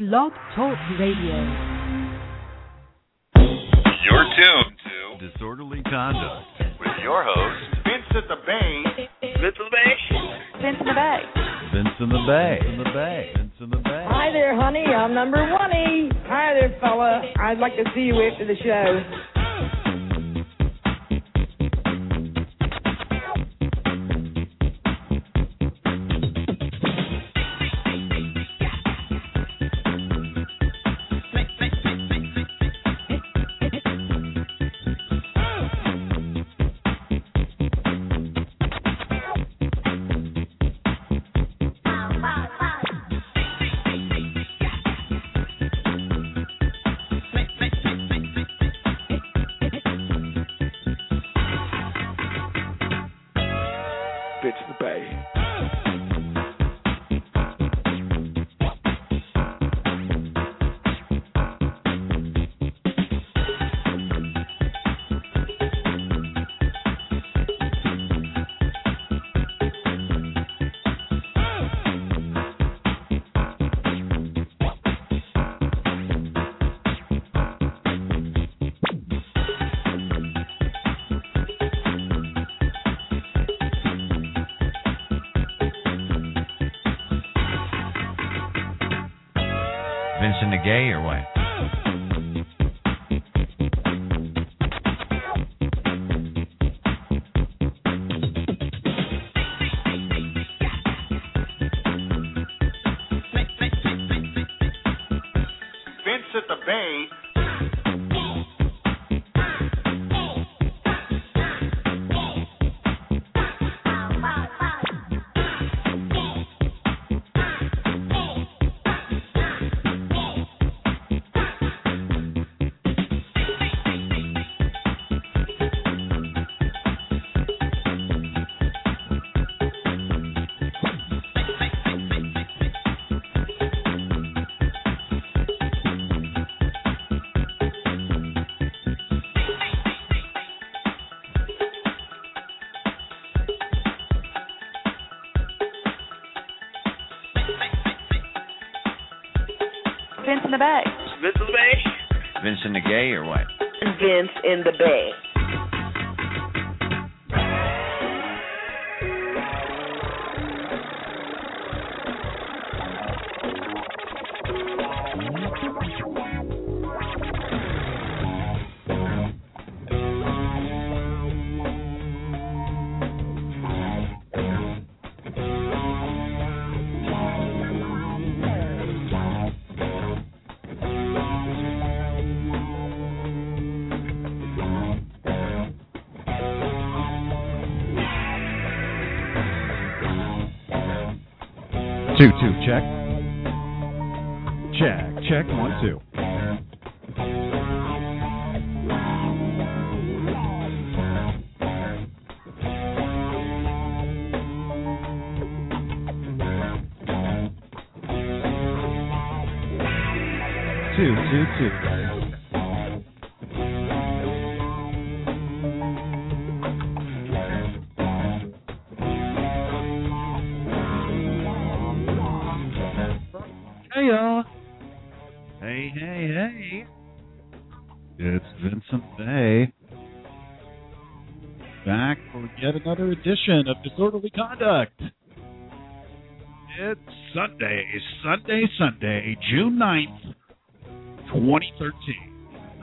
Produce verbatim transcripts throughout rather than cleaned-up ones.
Blog Talk Radio. You're tuned to Disorderly Conduct with your host, Vincent the Bay. Vince the Bay. Vince in the Bay. Vince in the Bay. Vince in the Bay. Vince in the Bay. Hi there, honey. I'm number one-y. Hi there, fella. I'd like to see you after the show. Vincent the Gay or what? Vincent the Bay. Vince in the Bay. Vince the Bay. Vincent the Gay or what? Vince in the Bay. Two, two, check. Check, check, one, two. Two, two, two. Hey, y'all. Hey, hey, hey. It's Vincent Bay. Back for yet another edition of Disorderly Conduct. It's Sunday, Sunday, Sunday, June ninth, twenty thirteen.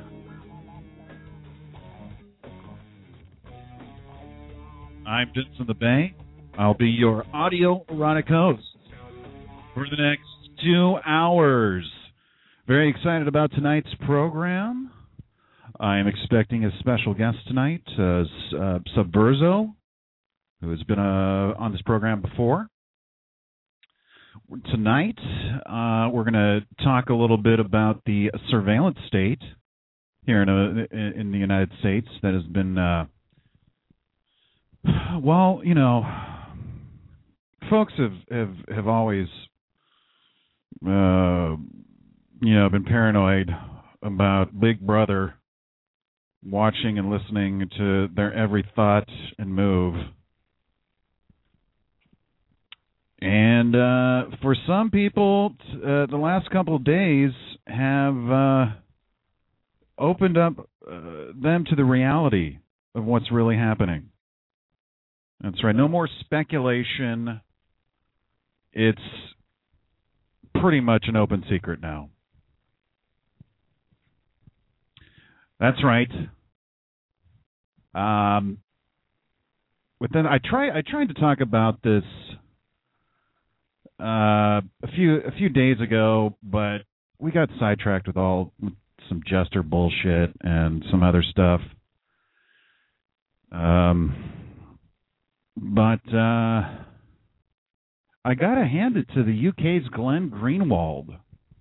I'm Vincent the Bay. I'll be your audio erotic host for the next two hours. Very excited about tonight's program. I am expecting a special guest tonight, uh, uh, Subverso, who has been uh, on this program before. Tonight, uh, we're going to talk a little bit about the surveillance state here in, a, in the United States that has been, uh, well, you know, folks have, have, have always Uh, you know, been paranoid about Big Brother watching and listening to their every thought and move. And uh, for some people, uh, the last couple of days have uh, opened up uh, them to the reality of what's really happening. That's right. No more speculation. It's pretty much an open secret now. That's right. Um, but then I try. I tried to talk about this uh, a few a few days ago, but we got sidetracked with all with some jester bullshit and some other stuff. Um, but uh, I gotta hand it to the U K's Glenn Greenwald.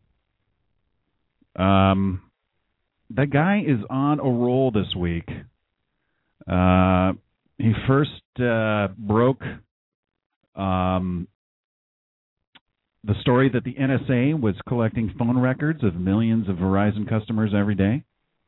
Um. That guy is on a roll this week. Uh, he first uh, broke um, the story that the N S A was collecting phone records of millions of Verizon customers every day.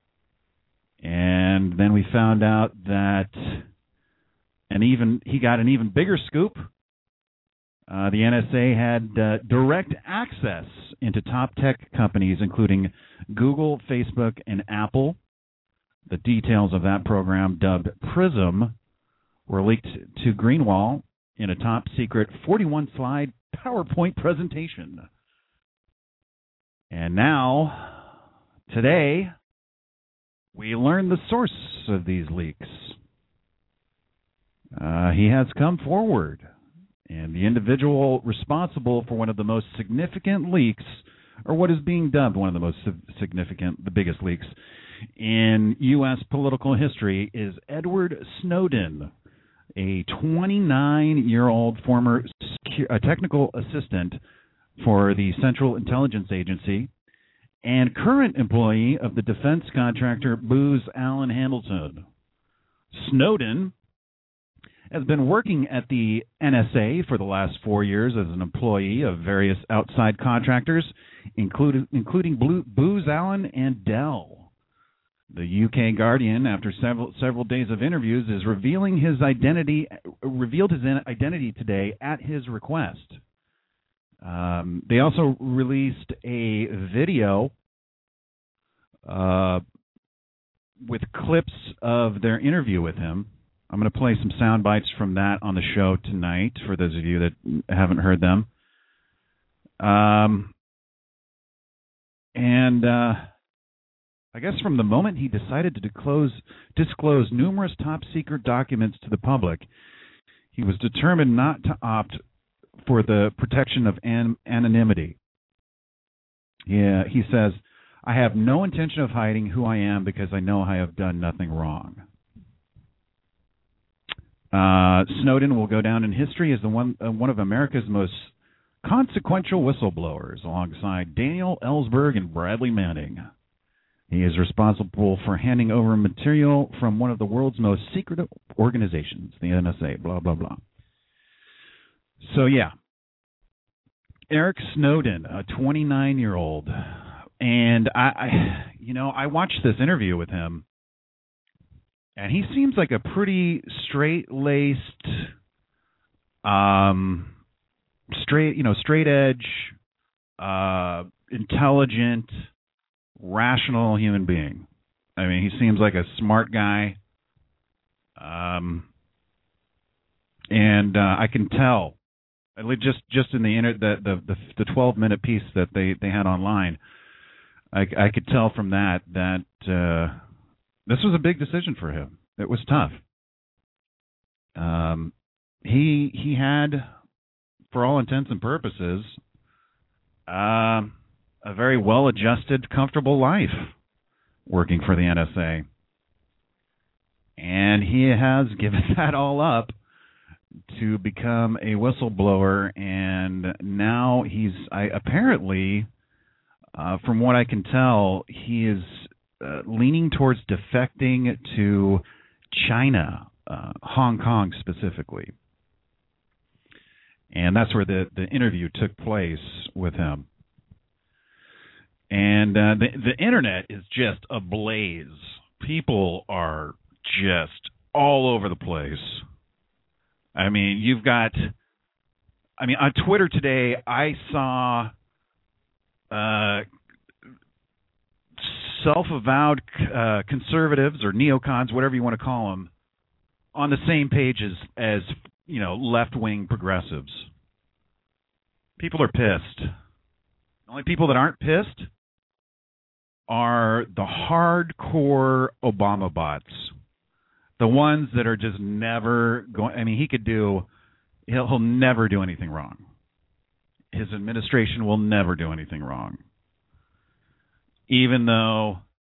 And then we found out that an even he got an even bigger scoop. Uh, the N S A had uh, direct access into top tech companies, including Google, Facebook, and Apple. The details of that program, dubbed PRISM, were leaked to Greenwald in a top-secret forty-one slide PowerPoint presentation. And now, today, we learn the source of these leaks. Uh, he has come forward. And the individual responsible for one of the most significant leaks, or what is being dubbed one of the most significant, the biggest leaks in U S political history, is Edward Snowden, a twenty-nine-year-old former secu- technical assistant for the Central Intelligence Agency and current employee of the defense contractor Booz Allen Hamilton. Snowden has been working at the N S A for the last four years as an employee of various outside contractors, including, including Blue, Booz Allen and Dell. The U K Guardian, after several several days of interviews, is revealing his identity, revealed his identity today at his request. Um, they also released a video uh, with clips of their interview with him. I'm going to play some sound bites from that on the show tonight for those of you that haven't heard them. Um, and uh, I guess from the moment he decided to disclose, disclose numerous top-secret documents to the public, he was determined not to opt for the protection of an- anonymity. Yeah, he says, "I have no intention of hiding who I am because I know I have done nothing wrong." Uh, Snowden will go down in history as the one uh, one of America's most consequential whistleblowers, alongside Daniel Ellsberg and Bradley Manning. He is responsible for handing over material from one of the world's most secret organizations, the N S A, blah, blah, blah. So, yeah. Eric Snowden, a twenty-nine-year-old. And, I, I, you know, I watched this interview with him. And he seems like a pretty straight-laced, um, straight, you know, straight-edge, uh, intelligent, rational human being. I mean, he seems like a smart guy, um, and uh, I can tell, at least just just in the inter- the the the twelve-minute piece that they, they had online, I, I could tell from that that. Uh, This was a big decision for him. It was tough. Um, he he had, for all intents and purposes, uh, a very well-adjusted, comfortable life working for the N S A. And he has given that all up to become a whistleblower, and now he's I, apparently, uh, from what I can tell, he is Uh, leaning towards defecting to China, uh, Hong Kong specifically. And that's where the, the interview took place with him. And uh, the, the internet is just ablaze. People are just all over the place. I mean, you've got I mean, on Twitter today, I saw uh, self-avowed uh, conservatives or neocons, whatever you want to call them, on the same page as, as you know, left-wing progressives. People are pissed. The only people that aren't pissed are the hardcore Obama bots. The ones that are just never going. I mean, he could do. He'll, he'll never do anything wrong. His administration will never do anything wrong. Even though,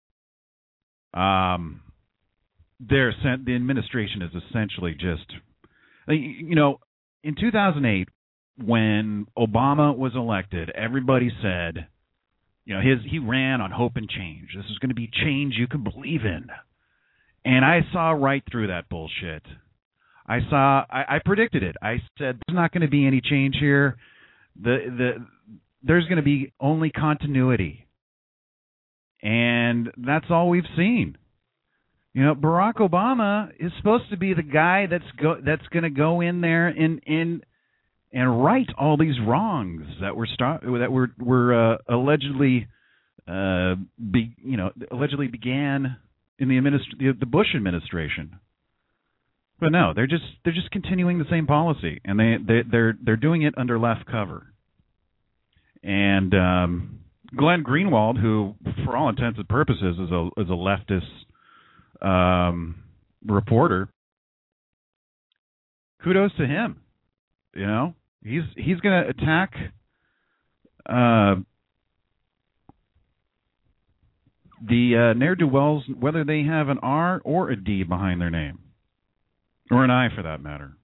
um, they're the administration is essentially just, you know, in two thousand eight when Obama was elected, everybody said, you know, his he ran on hope and change. This is going to be change you can believe in. And I saw right through that bullshit. I saw, I, I predicted it. I said, there's not going to be any change here. The the there's going to be only continuity, and that's all we've seen. You know, Barack Obama is supposed to be the guy that's go that's going to go in there and and and right all these wrongs that were start that were were uh, allegedly, uh, be, you know, allegedly began in the, administ- the the Bush administration. But no, they're just they're just continuing the same policy, and they, they they're they're doing it under left cover. And um, Glenn Greenwald, who for all intents and purposes is a is a leftist um, reporter, kudos to him. You know, he's he's going to attack uh, the uh, ne'er-do-wells, whether they have an R or a D behind their name. Or an I, for that matter.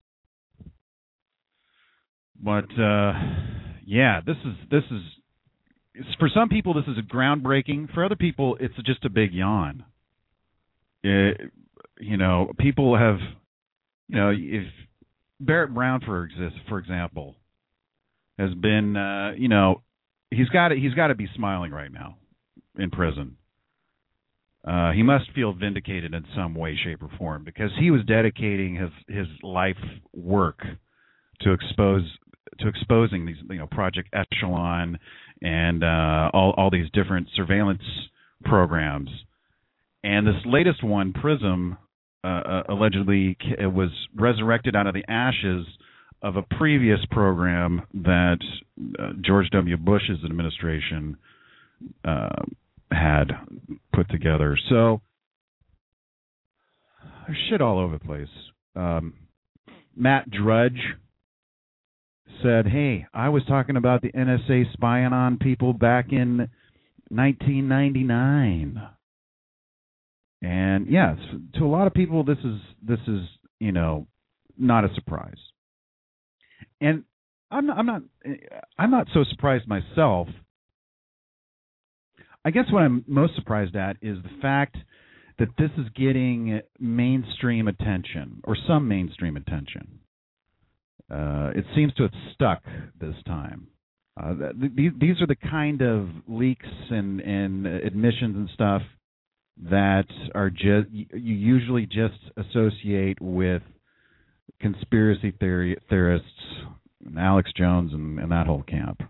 But uh, yeah, this is this is it's, for some people this is a groundbreaking. For other people, it's just a big yawn. It, you know, people have, you know, if Barrett Brown, for exist, for example, has been, uh, you know, he's got he's got to be smiling right now in prison. Uh, he must feel vindicated in some way, shape, or form because he was dedicating his his life work to expose to exposing these, you know, Project Echelon and uh, all all these different surveillance programs. And this latest one, PRISM, uh, uh, allegedly was resurrected out of the ashes of a previous program that uh, George W. Bush's administration uh, had put together. So there's shit all over the place. Um, Matt Drudge said, hey, I was talking about the N S A spying on people back in nineteen ninety-nine. And yes, to a lot of people, this is, this is, you know, not a surprise. And I'm not, I'm not, I'm not so surprised myself. I guess what I'm most surprised at is the fact that this is getting mainstream attention, or some mainstream attention. Uh, it seems to have stuck this time. Uh, th- these are the kind of leaks and, and admissions and stuff that are just you usually just associate with conspiracy theory theorists, Alex Jones and, and that whole camp.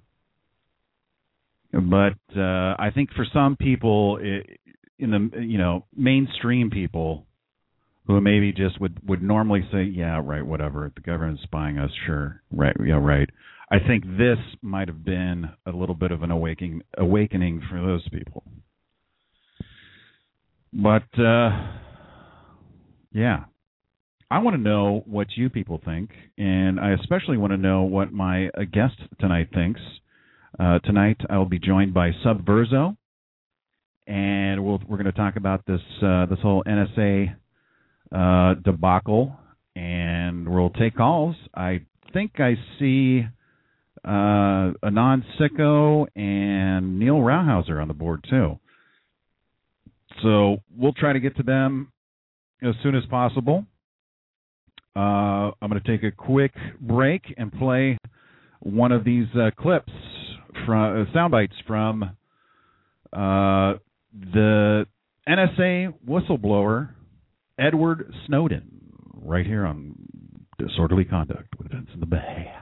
But uh, I think for some people, in the you know mainstream people, who maybe just would, would normally say, yeah, right, whatever, the government's spying us, sure, right, yeah, right. I think this might have been a little bit of an awakening awakening for those people. But uh, yeah, I want to know what you people think, and I especially want to know what my uh, guest tonight thinks. Uh, tonight, I will be joined by Subverso, and we'll, we're going to talk about this uh, this whole N S A uh, debacle, and we'll take calls. I think I see uh, Anand Sicko and Neil Rauhauser on the board, too. So we'll try to get to them as soon as possible. Uh, I'm going to take a quick break and play one of these uh, clips, from uh, sound bites from uh, the N S A whistleblower Edward Snowden, right here on Disorderly Conduct with Vince in the Bay.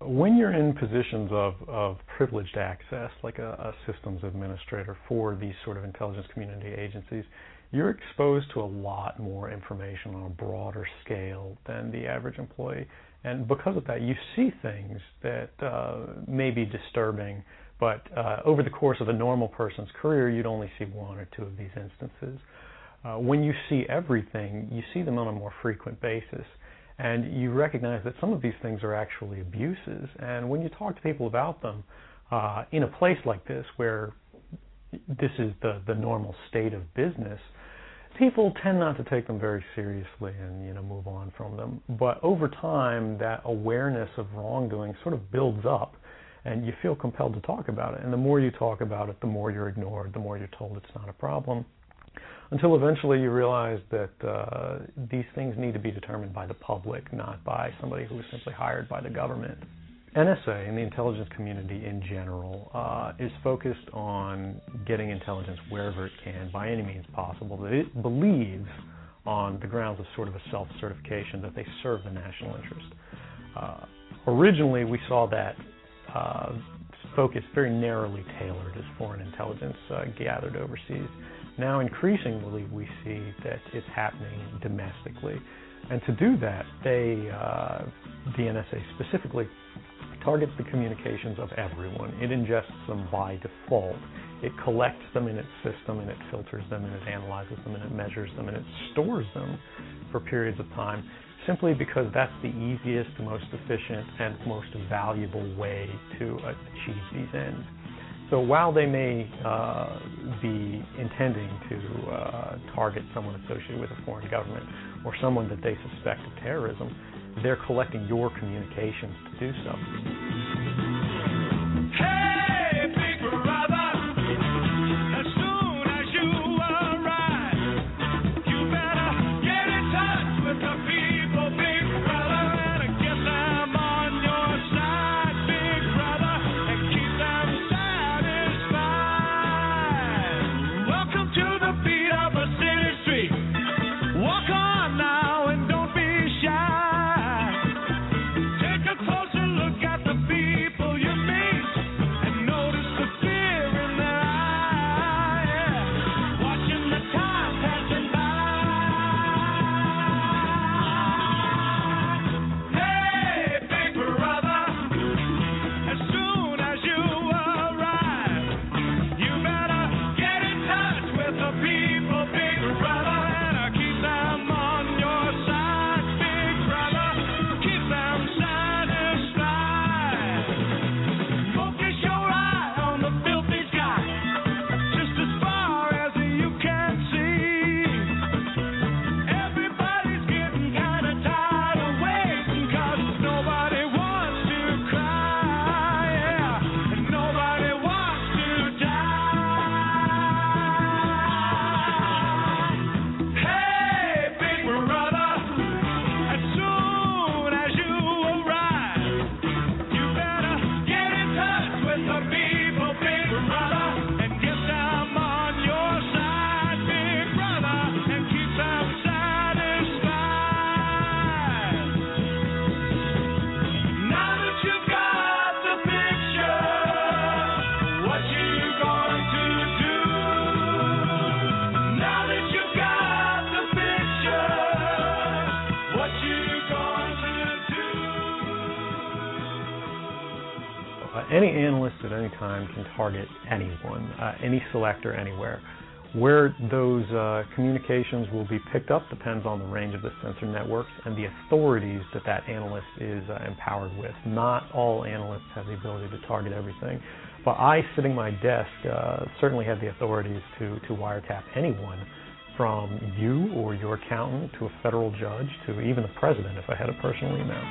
when you're in positions of, of privileged access, like a, a systems administrator for these sort of intelligence community agencies, you're exposed to a lot more information on a broader scale than the average employee. And because of that, you see things that uh, may be disturbing, but uh, over the course of a normal person's career, you'd only see one or two of these instances. Uh, when you see everything, you see them on a more frequent basis. And you recognize that some of these things are actually abuses. And when you talk to people about them, uh, in a place like this where this is the, the normal state of business, people tend not to take them very seriously and, you know, move on from them. But over time, that awareness of wrongdoing sort of builds up, and you feel compelled to talk about it. And the more you talk about it, the more you're ignored, the more you're told it's not a problem, until eventually you realize that uh, these things need to be determined by the public, not by somebody who was simply hired by the government. N S A and the intelligence community in general uh, is focused on getting intelligence wherever it can by any means possible. That it believes, on the grounds of sort of a self-certification, that they serve the national interest. Uh, originally, we saw that uh, focus very narrowly tailored as foreign intelligence uh, gathered overseas. Now, increasingly, we see that it's happening domestically. And to do that, they, uh, the N S A specifically, targets the communications of everyone. It ingests them by default. It collects them in its system, and it filters them, and it analyzes them, and it measures them, and it stores them for periods of time, simply because that's the easiest, most efficient, and most valuable way to achieve these ends. So while they may uh, be intending to uh, target someone associated with a foreign government or someone that they suspect of terrorism, they're collecting your communications to do so. Hey, big brother, as soon as you arrive, you better get in touch with the people, big brother, and I guess I'm on your side, big brother, and keep them satisfied. Welcome to the beat of a city street. Walk on now and don't be shy. Any analyst at any time can target anyone, uh, any selector anywhere. Where those uh, communications will be picked up depends on the range of the sensor networks and the authorities that that analyst is uh, empowered with. Not all analysts have the ability to target everything, but I, sitting at my desk, uh, certainly have the authorities to, to wiretap anyone, from you or your accountant to a federal judge to even the president if I had a personal email.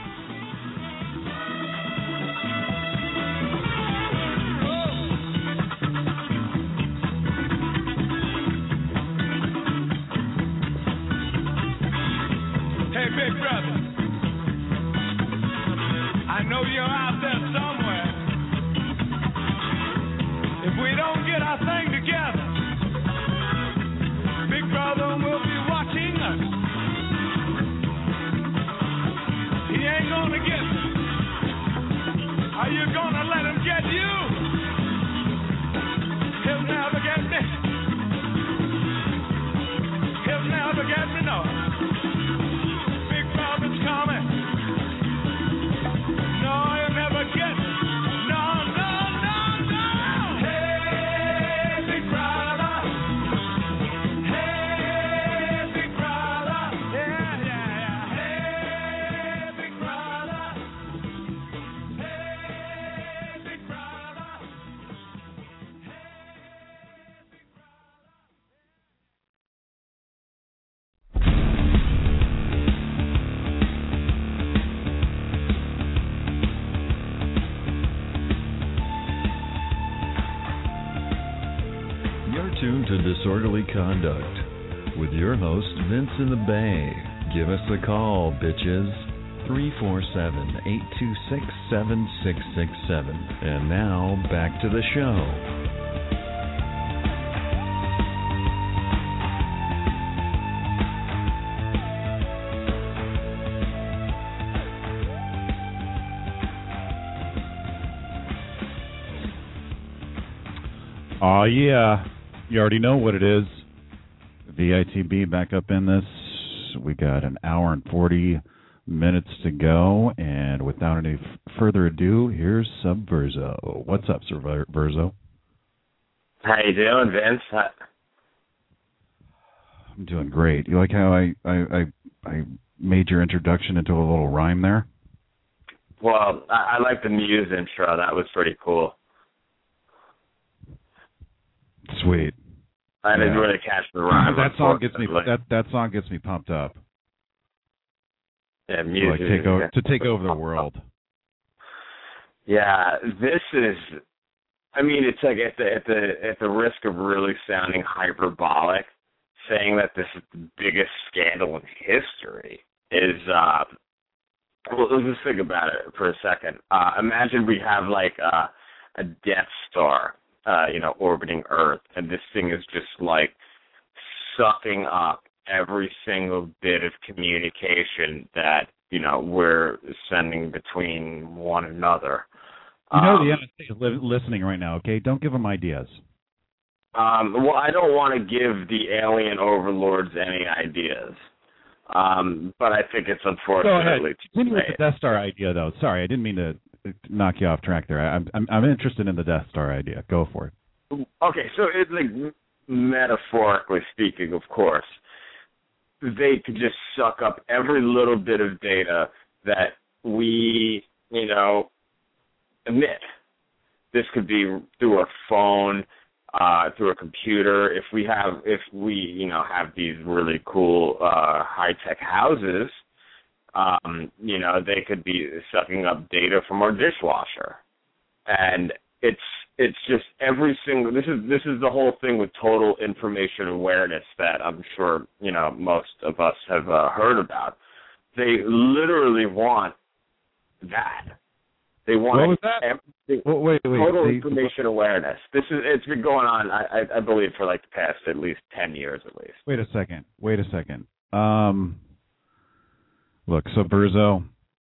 Big brother, I know you're out there somewhere. If we don't get our thing together, Big brother will be watching us. He ain't gonna get You're tuned to Disorderly Conduct with your host, Vince in the Bay. Give us a call, bitches. three four seven, eight two six, seven six six seven. And now, back to the show. Oh, yeah. You already know what it is. V I T B back up in this. We got an hour and forty minutes to go. And without any f- further ado, here's Subverso. What's up, Subverso? How you doing, Vince? How- I'm doing great. You like how I, I, I, I made your introduction into a little rhyme there? Well, I, I like the Muse intro. That was pretty cool. Sweet. I didn't Yeah. really catch the rhyme. that song gets me. That that song gets me pumped up. Yeah, To, music. like, take over, to take over the world. Yeah, this is. I mean, it's like at the at the at the risk of really sounding hyperbolic, saying that this is the biggest scandal in history is. Uh, well, let's just think about it for a second. Uh, imagine we have like uh, a Death Star. Uh, you know, orbiting Earth, and this thing is just like sucking up every single bit of communication that, you know, we're sending between one another. You know um, the N S A is li- listening right now, okay? Don't give them ideas. Um, well, I don't want to give the alien overlords any ideas, um, but I think it's unfortunately too Continue with late. the Death Star idea, though. Sorry, I didn't mean to knock you off track there. I'm I'm, I'm interested in the Death Star idea. Go for it. Okay, so it's like metaphorically speaking, of course, they could just suck up every little bit of data that we, you know, emit. This could be through a phone, uh, through a computer. If we have, if we, you know, have these really cool uh, high-tech houses. Um, you know, they could be sucking up data from our dishwasher, and it's it's just every single. This is this is the whole thing with total information awareness that I'm sure you know most of us have uh, heard about. They literally want that. They want What was that? everything, well, wait, wait, total they, information awareness. This is it's been going on, I, I, I believe, for like the past at least ten years at least. Wait a second. Wait a second. Um. Look, Subverso,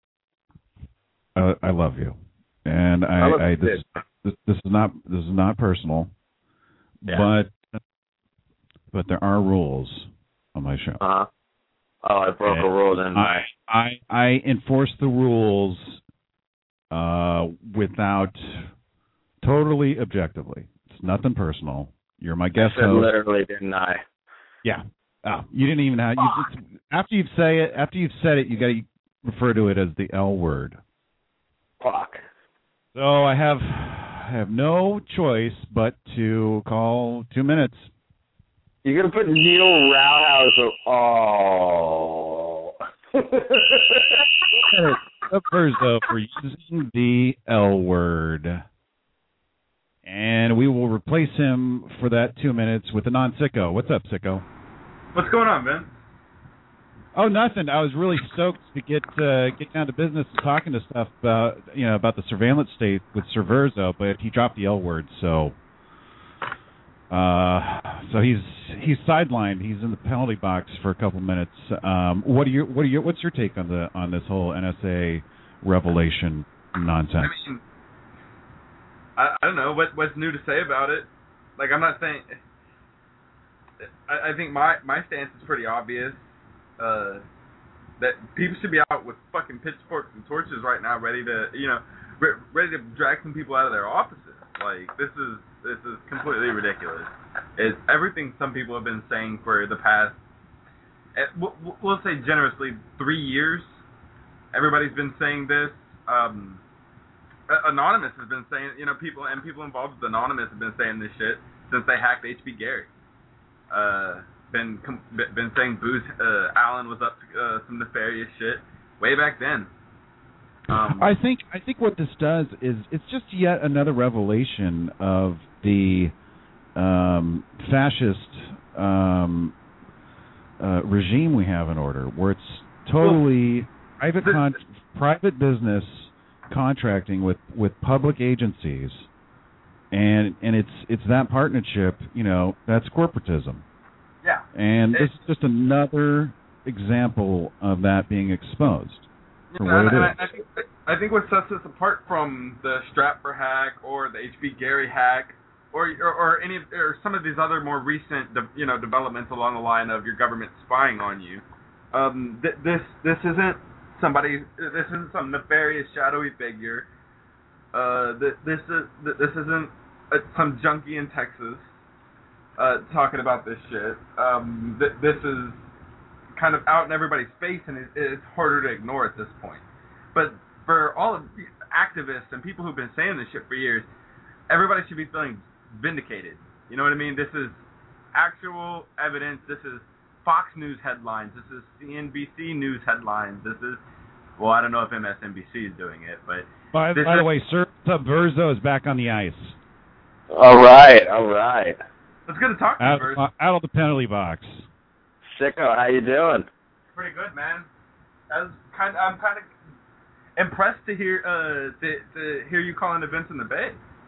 I, I love you, and I, I, I this, this this is not this is not personal, Yeah. but but there are rules on my show. Uh-huh. Oh, I broke And a rule then. I I I enforce the rules uh, without totally objectively. It's nothing personal. You're my guest I said host. literally, didn't I? Yeah. Oh, you didn't even have. You just, after you've say it, after you've said it, you got to refer to it as the L word. Fuck. So I have I have no choice but to call two minutes. You're gonna put Neil Rauhauser. Oh. Subverso for using the L word, and we will replace him for that two minutes with a non-sicko. What's up, sicko? What's going on, Ben? Oh, nothing. I was really stoked to get uh, get down to business and talking to stuff about you know about the surveillance state with Subverso, but he dropped the L word, so uh, so he's he's sidelined. He's in the penalty box for a couple minutes. Um, what are your what are your what's your take on the on this whole N S A revelation nonsense? I mean, I, I don't know what what's new to say about it. Like, I'm not saying. I, I think my my stance is pretty obvious. Uh, that people should be out with fucking pitchforks and torches right now, ready to, you know, re- ready to drag some people out of their offices. Like, this is this is completely ridiculous. It's everything some people have been saying for the past, we'll, we'll say generously, three years. Everybody's been saying this. Um, Anonymous has been saying, you know, people and people involved with Anonymous have been saying this shit since they hacked H B Gary. Uh, been been saying Booz uh, Allen was up to uh, some nefarious shit way back then. Um, I think I think what this does is it's just yet another revelation of the um, fascist um, uh, regime we have in order, where it's totally private con- private business contracting with, with public agencies, and and it's it's that partnership, you know, that's corporatism. Yeah. And it, this is just another example of that being exposed for yeah, what it I, is. I think I think what sets us apart from the Stratfor hack or the H B Gary hack, or or, or any of, or some of these other more recent, de, you know, developments along the line of your government spying on you. Um, th- this this isn't somebody. This isn't some nefarious shadowy figure. Uh, th- this is th- this isn't uh, some junkie in Texas uh, talking about this shit. Um, th- this is kind of out in everybody's face, and it, it's harder to ignore at this point. But for all of the activists and people who've been saying this shit for years, everybody should be feeling vindicated. You know what I mean? This is actual evidence. This is Fox News headlines. This is C N B C News headlines. This is, well, I don't know if M S N B C is doing it, but... By, by the way, Sir Subverso is back on the ice. All right, all right. It's good to talk to out, you, Verzo. Out of the penalty box. Sicko, how you doing? Pretty good, man. I was kind of, I'm kind of impressed to hear uh to, to hear you calling events in the Bay.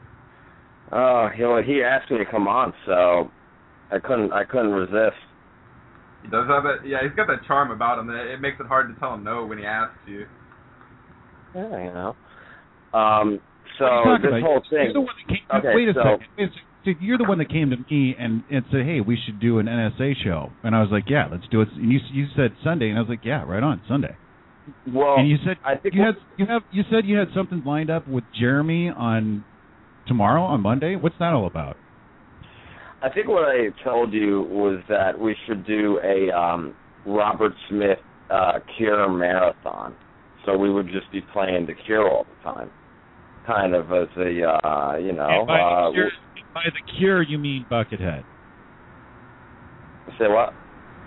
Oh, you know, he asked me to come on, so I couldn't I couldn't resist. He does have that. Yeah, he's got that charm about him that it makes it hard to tell him no when he asks you. Yeah, you know. Um, so this about? whole thing. You're the one that came, okay, wait a so, second. It's, so you're the one that came to me and, and said, "Hey, we should do an N S A show," and I was like, "Yeah, let's do it." And you you said Sunday, and I was like, "Yeah, right on Sunday." Well, and you said I think you had you have you said you had something lined up with Jeremy on tomorrow on Monday. What's that all about? I think what I told you was that we should do a um, Robert Smith uh, Cure marathon. So we would just be playing the Cure all the time, kind of as a uh, you know. And by, uh, the cure, by the Cure, you mean Buckethead? Say what?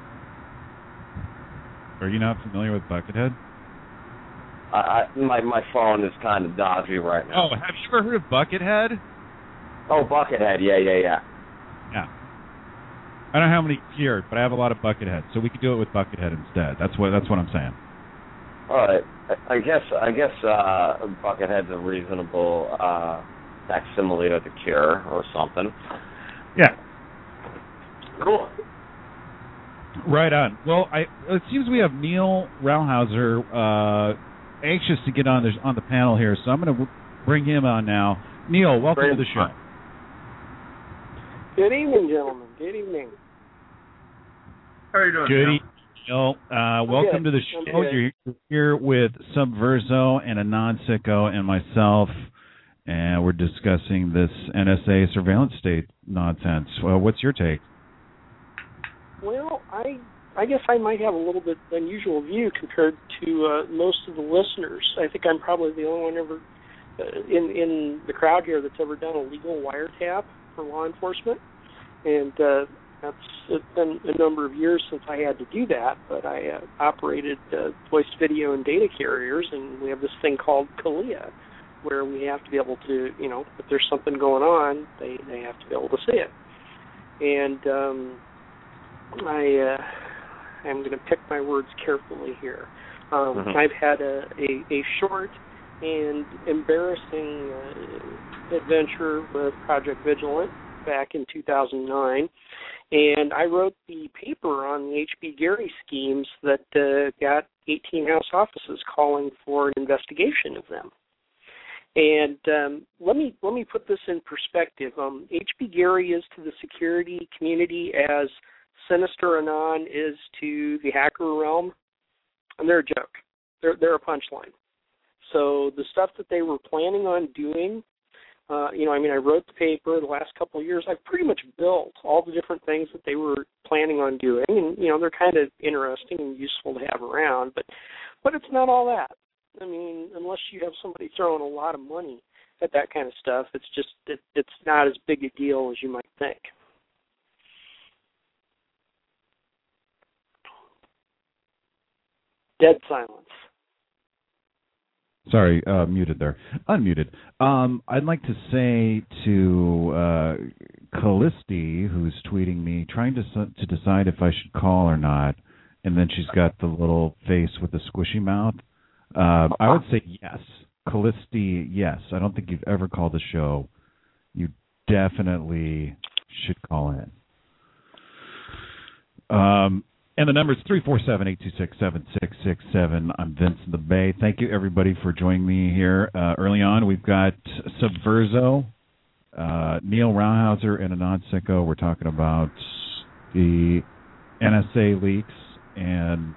Are you not familiar with Buckethead? I, I my my phone is kind of dodgy right now. Oh, have you ever heard of Buckethead? Oh, Buckethead, yeah, yeah, yeah. Yeah. I don't know how many cured, but I have a lot of Buckethead, so we could do it with Buckethead instead. That's what that's what I'm saying. All right, I, I guess I guess uh, Buckethead's a reasonable uh, facsimile of the Cure or something. Yeah. Cool. Right on. Well, I, it seems we have Neil Rauhauser uh, anxious to get on the on the panel here, so I'm going to bring him on now. Neil, welcome Bring to the show. Good evening, gentlemen. Good evening. How are you doing? Good Neil? evening, Neil. Uh, welcome good. to the I'm show. good. You're here with Subverso and Anand Sicko and myself, and we're discussing this N S A surveillance state nonsense. Well, what's your take? Well, I I guess I might have a little bit unusual view compared to uh, most of the listeners. I think I'm probably the only one ever uh, in in the crowd here that's ever done a legal wiretap for law enforcement, and uh, that's it's been a number of years since I had to do that. But I uh, operated uh, voice, video, and data carriers, and we have this thing called CALEA, where we have to be able to, you know, if there's something going on, they they have to be able to see it, and um, I. Uh, I'm going to pick my words carefully here. Um, Mm-hmm. I've had a, a, a short and embarrassing uh, adventure with Project Vigilant back in two thousand nine, and I wrote the paper on the H B Gary schemes that uh, got eighteen House offices calling for an investigation of them. And um, let me let me put this in perspective. Um, H B Gary is to the security community as Sinister Anon is to the hacker realm, and they're a joke. They're they're a punchline. So the stuff that they were planning on doing, uh, you know, I mean, I wrote the paper the last couple of years. I've pretty much built all the different things that they were planning on doing, and you know, they're kind of interesting and useful to have around. But but it's not all that. I mean, unless you have somebody throwing a lot of money at that kind of stuff, it's just it, it's not as big a deal as you might think. Dead silence. Sorry, uh, muted there. Unmuted. Um, I'd like to say to uh, Callisti, who's tweeting me, trying to to decide if I should call or not, and then she's got the little face with the squishy mouth. Uh, I would say yes. Callisti, yes. I don't think you've ever called the show. You definitely should call in. Um, and the number is three four seven, eight two six, seven six six seven. I'm Vince in the Bay. Thank you, everybody, for joining me here. Uh, early on, we've got Subverso, uh, Neil Rauhauser, and Anand Sicko. We're talking about the N S A leaks. And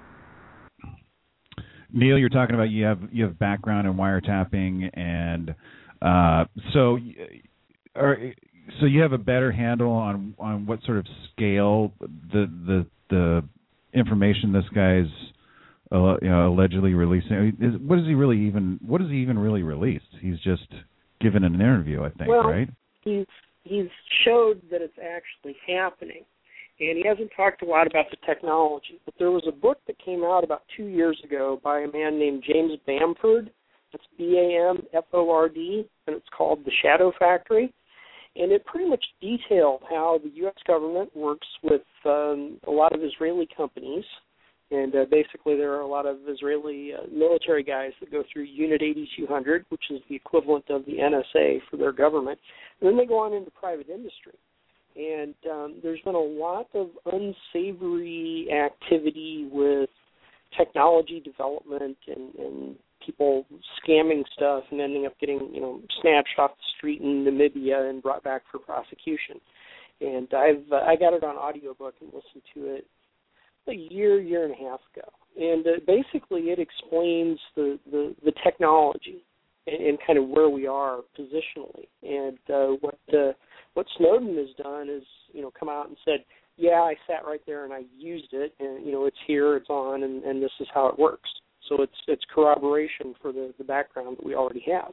Neil, you're talking about you have you have background in wiretapping, and uh, so are, so you have a better handle on, on what sort of scale the the the information this guy's uh, you know, allegedly releasing. Is, what is he really even? What is he even really released? He's just given an interview, I think, well, right? He's he's showed that it's actually happening, and he hasn't talked a lot about the technology. But there was a book that came out about two years ago by a man named James Bamford. It's B A M F O R D, and it's called The Shadow Factory. And it pretty much detailed how the U S government works with um, a lot of Israeli companies. And uh, basically there are a lot of Israeli uh, military guys that go through Unit eighty-two hundred, which is the equivalent of the N S A for their government. And then they go on into private industry. And um, there's been a lot of unsavory activity with technology development and, and people scamming stuff and ending up getting, you know, snatched off the street in Namibia and brought back for prosecution. And I've uh, I got it on audiobook and listened to it a year, year and a half ago. And uh, basically it explains the, the, the technology and, and kind of where we are positionally. And uh, what uh, what Snowden has done is, you know, come out and said, yeah, I sat right there and I used it, and, you know, it's here, it's on, and, and this is how it works. So it's it's corroboration for the, the background that we already have.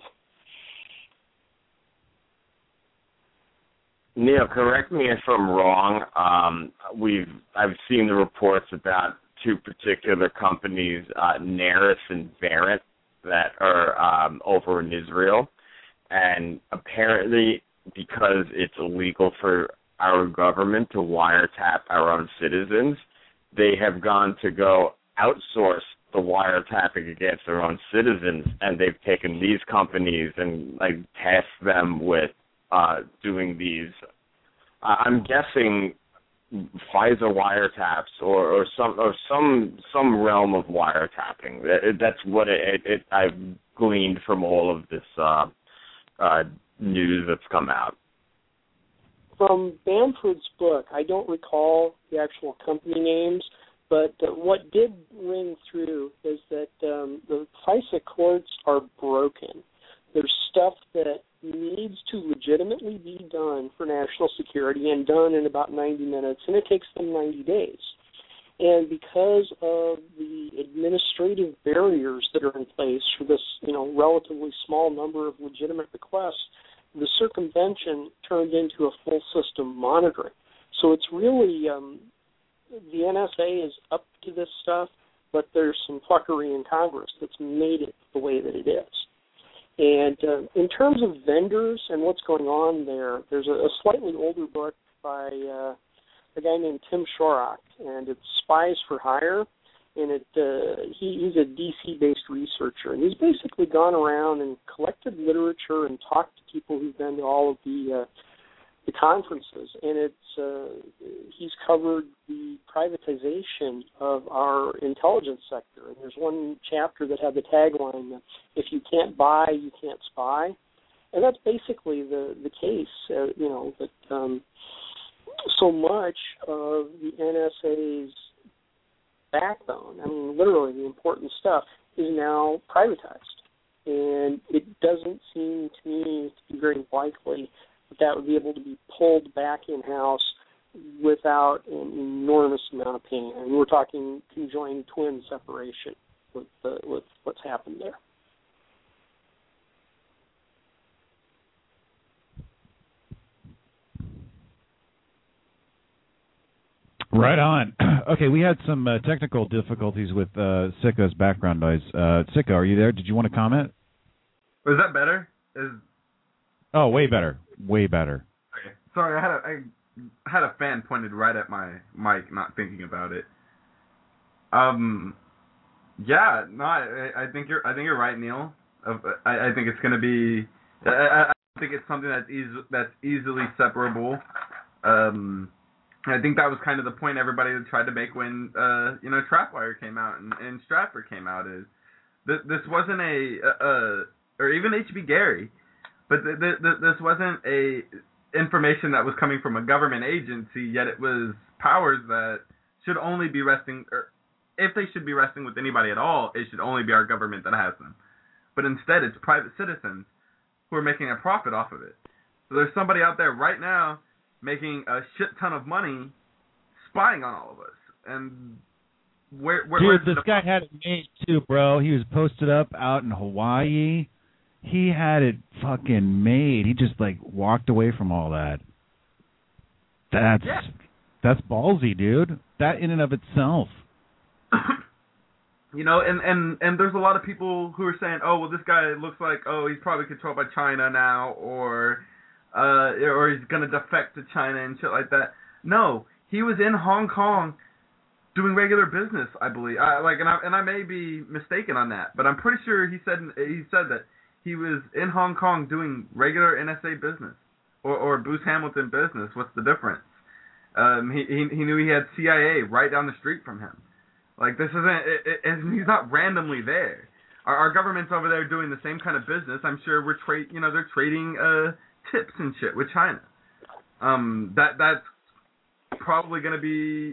Neil, correct me if I'm wrong. Um, we've I've seen the reports about two particular companies, uh, Neris and Verint, that are um, over in Israel, and apparently because it's illegal for our government to wiretap our own citizens, they have gone to go outsource the wiretapping against their own citizens, and they've taken these companies and like tasked them with uh, doing these. Uh, I'm guessing FISA wiretaps or, or some or some some realm of wiretapping. That's what it, it, it, I've gleaned from all of this uh, uh, news that's come out. From Bamford's book, I don't recall the actual company names, but uh, what did ring through is that um, the FISA courts are broken. There's stuff that needs to legitimately be done for national security and done in about ninety minutes, and it takes them ninety days. And because of the administrative barriers that are in place for this, you know, relatively small number of legitimate requests, the circumvention turned into a full system monitoring. So it's really, um, the N S A is up to this stuff, but there's some fuckery in Congress that's made it the way that it is. And uh, in terms of vendors and what's going on there, there's a, a slightly older book by uh, a guy named Tim Shorrock, and it's Spies for Hire. And it uh, he, he's a D C-based researcher, and he's basically gone around and collected literature and talked to people who've been to all of the uh, the conferences. And it's uh, he's covered the privatization of our intelligence sector. And there's one chapter that had the tagline that if you can't buy, you can't spy. And that's basically the the case. Uh, you know that um, so much of the N S A's backbone, I mean, literally the important stuff, is now privatized. And it doesn't seem to me to be very likely that that would be able to be pulled back in-house without an enormous amount of pain. And we're talking conjoined twin separation with, uh, with what's happened there. Right on. Okay, we had some uh, technical difficulties with uh, Sicko's background noise. Uh, Sicko, are you there? Did you want to comment? Was that better? Is Oh, way better. Way better. okay. Sorry, I had a I had a fan pointed right at my mic, not thinking about it. Um, yeah, no, I, I think you're I think you're right, Neil. I, I think it's going to be. I, I think it's something that's easy, that's easily separable. Um, I think that was kind of the point everybody tried to make when uh, you know Trapwire came out and, and Stratford came out. Is this, this wasn't a, a, a or even H B Gary, but th- th- th- this wasn't a information that was coming from a government agency. Yet it was powers that should only be resting, or if they should be resting with anybody at all, it should only be our government that has them. But instead, it's private citizens who are making a profit off of it. So there's somebody out there right now making a shit ton of money spying on all of us. And where, where Dude, this guy had it made too, bro. He was posted up out in Hawaii. He had it fucking made. He just like walked away from all that. That's yeah. that's ballsy, dude. That in and of itself. You know, and, and, and there's a lot of people who are saying, oh, well, this guy looks like, oh, he's probably controlled by China now, or uh, or he's going to defect to China and shit like that. No, he was in Hong Kong doing regular business, I believe. I, like, and I and I may be mistaken on that, but I'm pretty sure he said he said that he was in Hong Kong doing regular N S A business or or Booz Hamilton business. What's the difference? Um, he, he he knew he had C I A right down the street from him. Like, this isn't, it, it, it, he's not randomly there. Our, our government's over there doing the same kind of business. I'm sure we're trade, you know, they're trading uh, tips and shit with China. Um, that that's probably going to be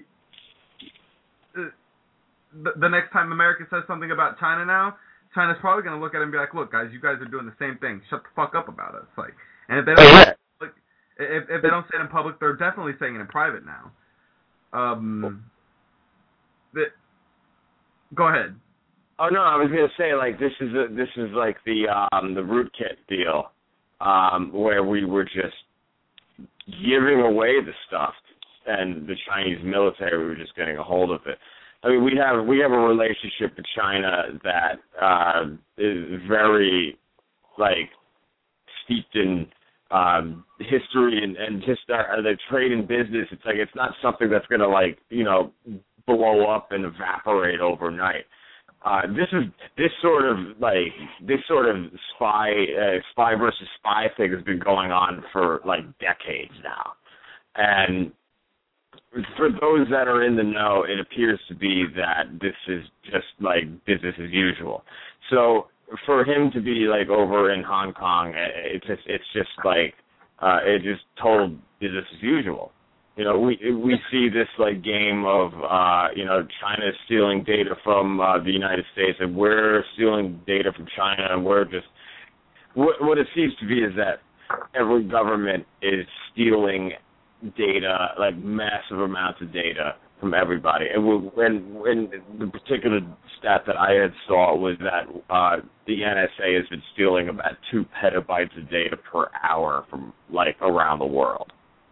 uh, the, the next time America says something about China now. China's probably going to look at it and be like, "Look, guys, you guys are doing the same thing. Shut the fuck up about us." Like, and if they don't, like, if if they don't say it in public, they're definitely saying it in private now. Um, that. Go ahead. Oh no, I was gonna say like this is a, this is like the um, the rootkit deal, um, where we were just giving away the stuff, and the Chinese military we were just getting a hold of it. I mean, we have we have a relationship with China that uh, is very like steeped in um, history and and just uh, the trade and business. It's like it's not something that's gonna like you know. blow up and evaporate overnight. Uh, this is this sort of like this sort of spy uh, spy versus spy thing has been going on for like decades now, and for those that are in the know, it appears to be that this is just like business as usual. So for him to be like over in Hong Kong, it's just it's just like uh, it's just total business as usual. You know, we we see this like game of uh, you know China stealing data from uh, the United States, and we're stealing data from China, and we're just what what it seems to be is that every government is stealing data, like massive amounts of data from everybody. And we, when when the particular stat that I had saw was that uh, the N S A has been stealing about two petabytes of data per hour from like around the world.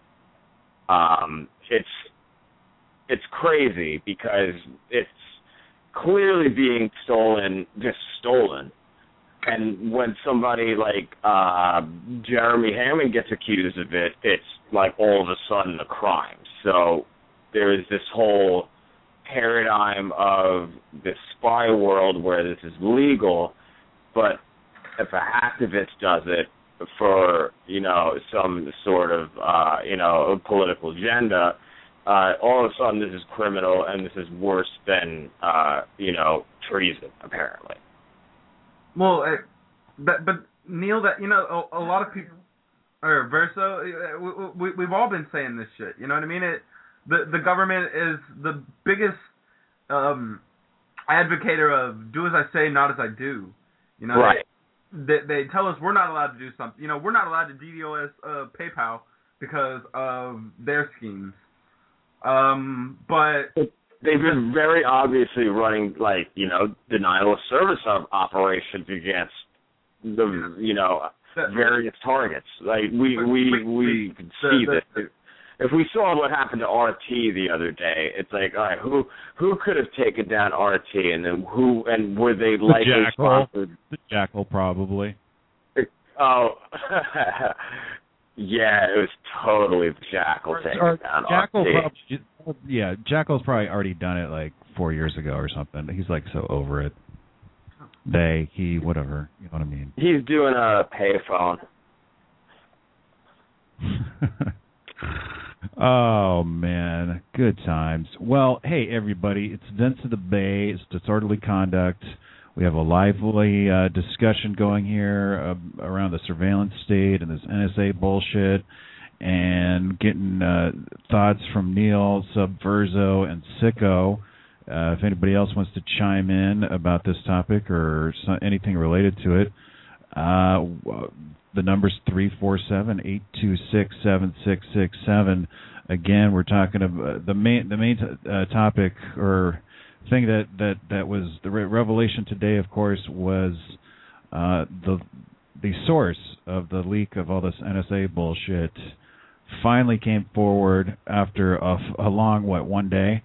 Um, it's it's crazy because it's clearly being stolen, just stolen. And when somebody like uh, Jeremy Hammond gets accused of it, it's like all of a sudden a crime. So there is this whole paradigm of the spy world where this is legal, but if a hacktivist does it, for, you know, some sort of, uh, you know, political agenda, uh, all of a sudden this is criminal and this is worse than, uh, you know, treason, apparently. Well, uh, but, but, Neil, that, you know, a, a lot of people, or Verso, we, we, we've all been saying this shit, you know what I mean? It, the, the government is the biggest um, advocator of do as I say, not as I do, you know? Right. They, They, they tell us we're not allowed to do something. You know, we're not allowed to DDoS uh, PayPal because of their schemes. Um, but they've been very obviously running, like, you know, denial of service operations against the, you know, various targets. Like we we we can see that. If we saw what happened to R T the other day, it's like, all right, who who could have taken down R T, and then who, and were they likely Jackal. sponsored? The Jackal, probably. Oh, yeah, it was totally Jackal taking Or down Jackal R T. probably, yeah, Jackal's probably already done it like four years ago or something. He's like so over it. They, he, whatever. You know what I mean? He's doing a payphone. Oh, man. Good times. Well, hey, everybody. It's Vince of the Bay. It's Disorderly Conduct. We have a lively uh, discussion going here uh, around the surveillance state and this N S A bullshit, and getting uh, thoughts from Neil, Subverso, and Sicko. Uh, if anybody else wants to chime in about this topic or so, anything related to it, uh, the number's three four seven, eight two six, seven six six seven. Again, we're talking about the main the main uh, topic or thing that, that, that was the re- revelation today, of course, was uh, the the source of the leak of all this N S A bullshit finally came forward after a, a long, what, one day?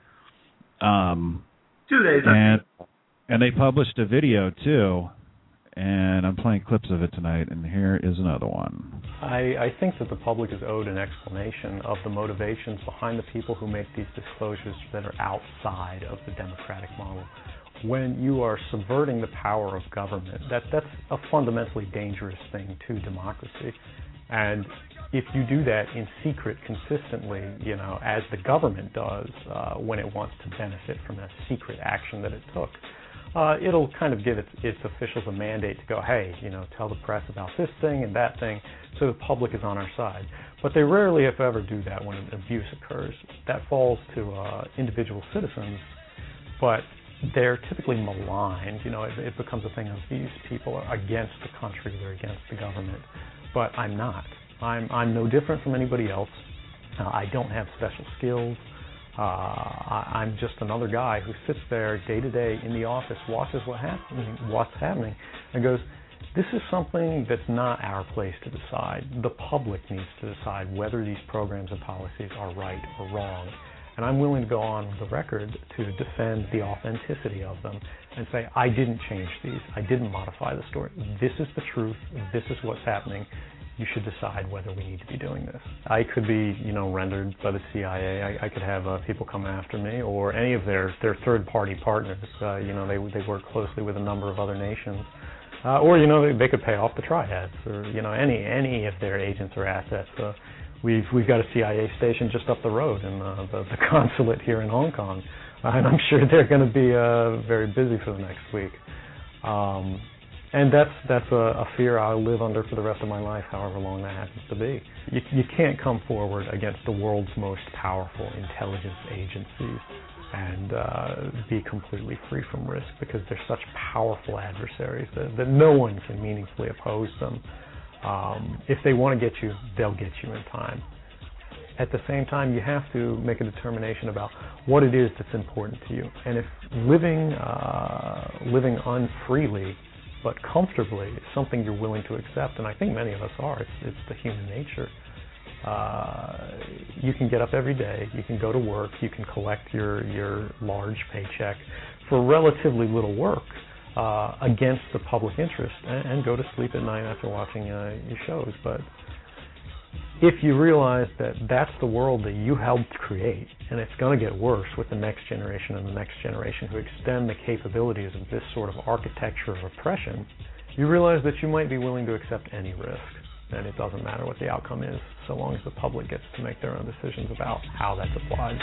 Um, Two days. And, and they published a video, too, and I'm playing clips of it tonight, and here is another one. I, I think that the public is owed an explanation of the motivations behind the people who make these disclosures that are outside of the democratic model. When you are subverting the power of government, that, that's a fundamentally dangerous thing to democracy. And if you do that in secret consistently, you know, as the government does uh, when it wants to benefit from a secret action that it took, Uh, it'll kind of give its, its officials a mandate to go, hey, you know, tell the press about this thing and that thing, so the public is on our side. But they rarely, if ever, do that when an abuse occurs. That falls to uh, individual citizens, but they're typically maligned. You know, it, it becomes a thing of these people are against the country, they're against the government. But I'm not. I'm I'm no different from anybody else. Uh, I don't have special skills. Uh, I, I'm just another guy who sits there day to day in the office, watches what happening, what's happening, and goes, this is something that's not our place to decide. The public needs to decide whether these programs and policies are right or wrong. And I'm willing to go on the record to defend the authenticity of them and say, I didn't change these. I didn't modify the story. This is the truth. This is what's happening. You should decide whether we need to be doing this. I could be, you know, rendered by the C I A. I, I could have uh, people come after me, or any of their, their third-party partners. Uh, you know, they they work closely with a number of other nations. Uh, or, you know, they, they could pay off the triads, or, you know, any any of their agents or assets. Uh, we've we've got a C I A station just up the road in uh, the, the consulate here in Hong Kong, uh, and I'm sure they're going to be uh, very busy for the next week. Um, And that's that's a, a fear I'll live under for the rest of my life, however long that happens to be. You, you can't come forward against the world's most powerful intelligence agencies and uh, be completely free from risk, because they're such powerful adversaries that, that no one can meaningfully oppose them. Um, if they want to get you, they'll get you in time. At the same time, you have to make a determination about what it is that's important to you. And if living uh, living unfreely but comfortably is something you're willing to accept, and I think many of us are. It's, it's the human nature. Uh, you can get up every day, you can go to work, you can collect your, your large paycheck for relatively little work uh, against the public interest, and, and go to sleep at night after watching uh, your shows. But if you realize that that's the world that you helped create, and it's going to get worse with the next generation and the next generation who extend the capabilities of this sort of architecture of oppression, you realize that you might be willing to accept any risk. And it doesn't matter what the outcome is, so long as the public gets to make their own decisions about how that's applied.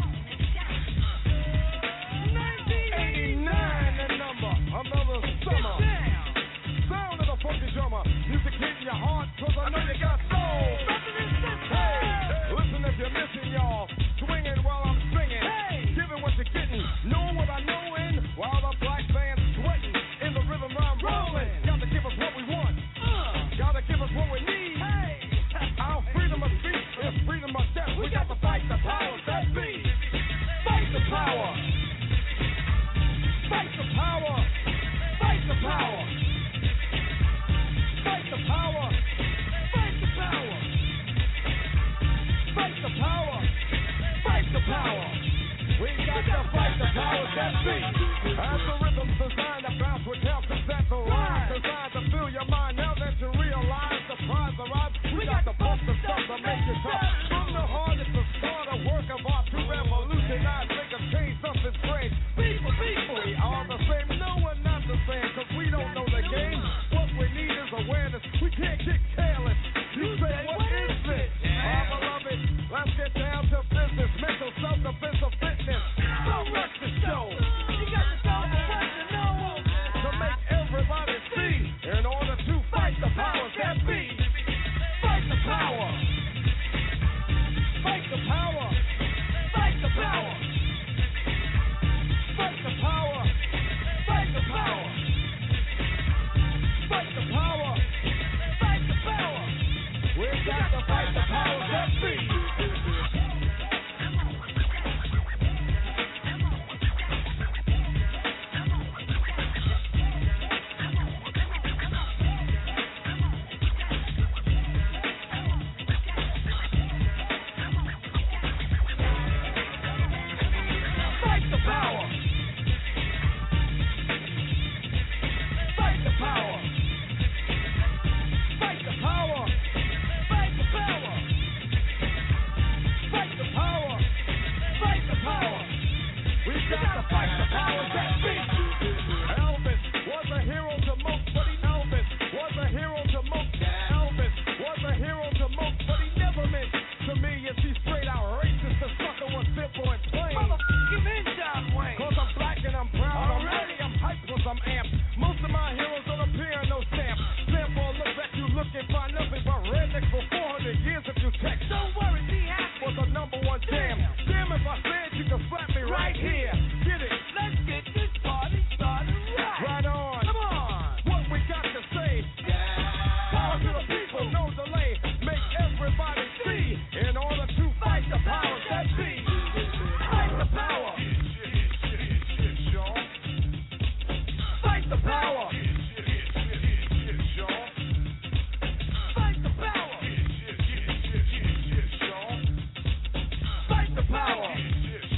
nineteen eighty-nine, the number, another summer. Sound of the funky drummer, music hitting your heart, cause I know you got soul. Hey, listen if you're missing, y'all. Swinging while I'm singing. Hey, giving what you're getting. Know what I know in. While the black band's sweating. In the rhythm I'm rolling. Gotta give us what we want. Uh, gotta give us what we need. Hey, our freedom of speech is freedom of death. We got to fight the power that be. Fight the power. Fight the power. Fight the power. Fight the power. Fight the power.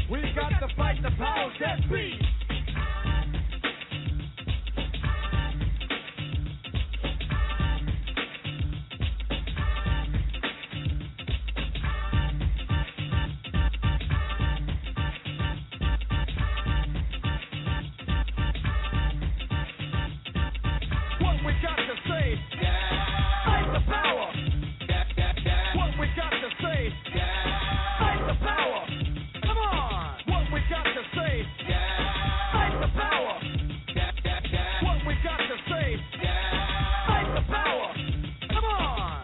We got to fight the powers that be. What we got to say? Fight the power. What we got to say? Fight the power. Come on. What we got to say? Fight the power. What we got to say? Fight the power. Come on.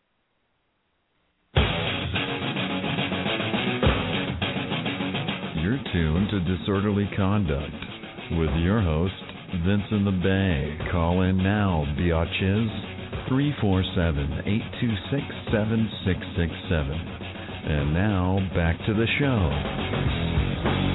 You're tuned to Disorderly Conduct with your host, Vincent the Bay. Call in now, biatches, three four seven, eight two six, seven six six seven. And now, back to the show.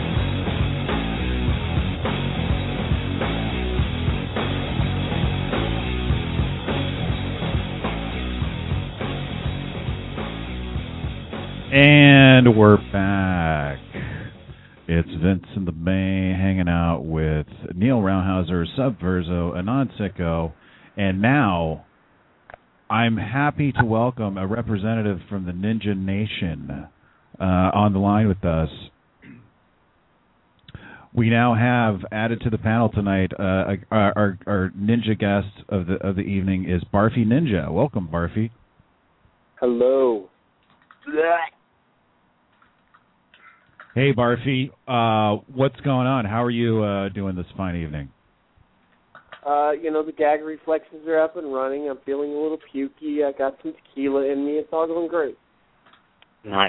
And we're back. It's Vincent the Bay hanging out with Neil Rauhauser, Subverso, Anand Sicko, and now I'm happy to welcome a representative from the Ninja Nation uh, on the line with us. We now have added to the panel tonight. Uh, our, our, our ninja guest of the of the evening is Barfy Ninja. Welcome, Barfy. Hello. Hey, Barfy. Uh, what's going on? How are you uh, doing this fine evening? Uh, you know, the gag reflexes are up and running. I'm feeling a little pukey. I got some tequila in me. It's all going great. Nice.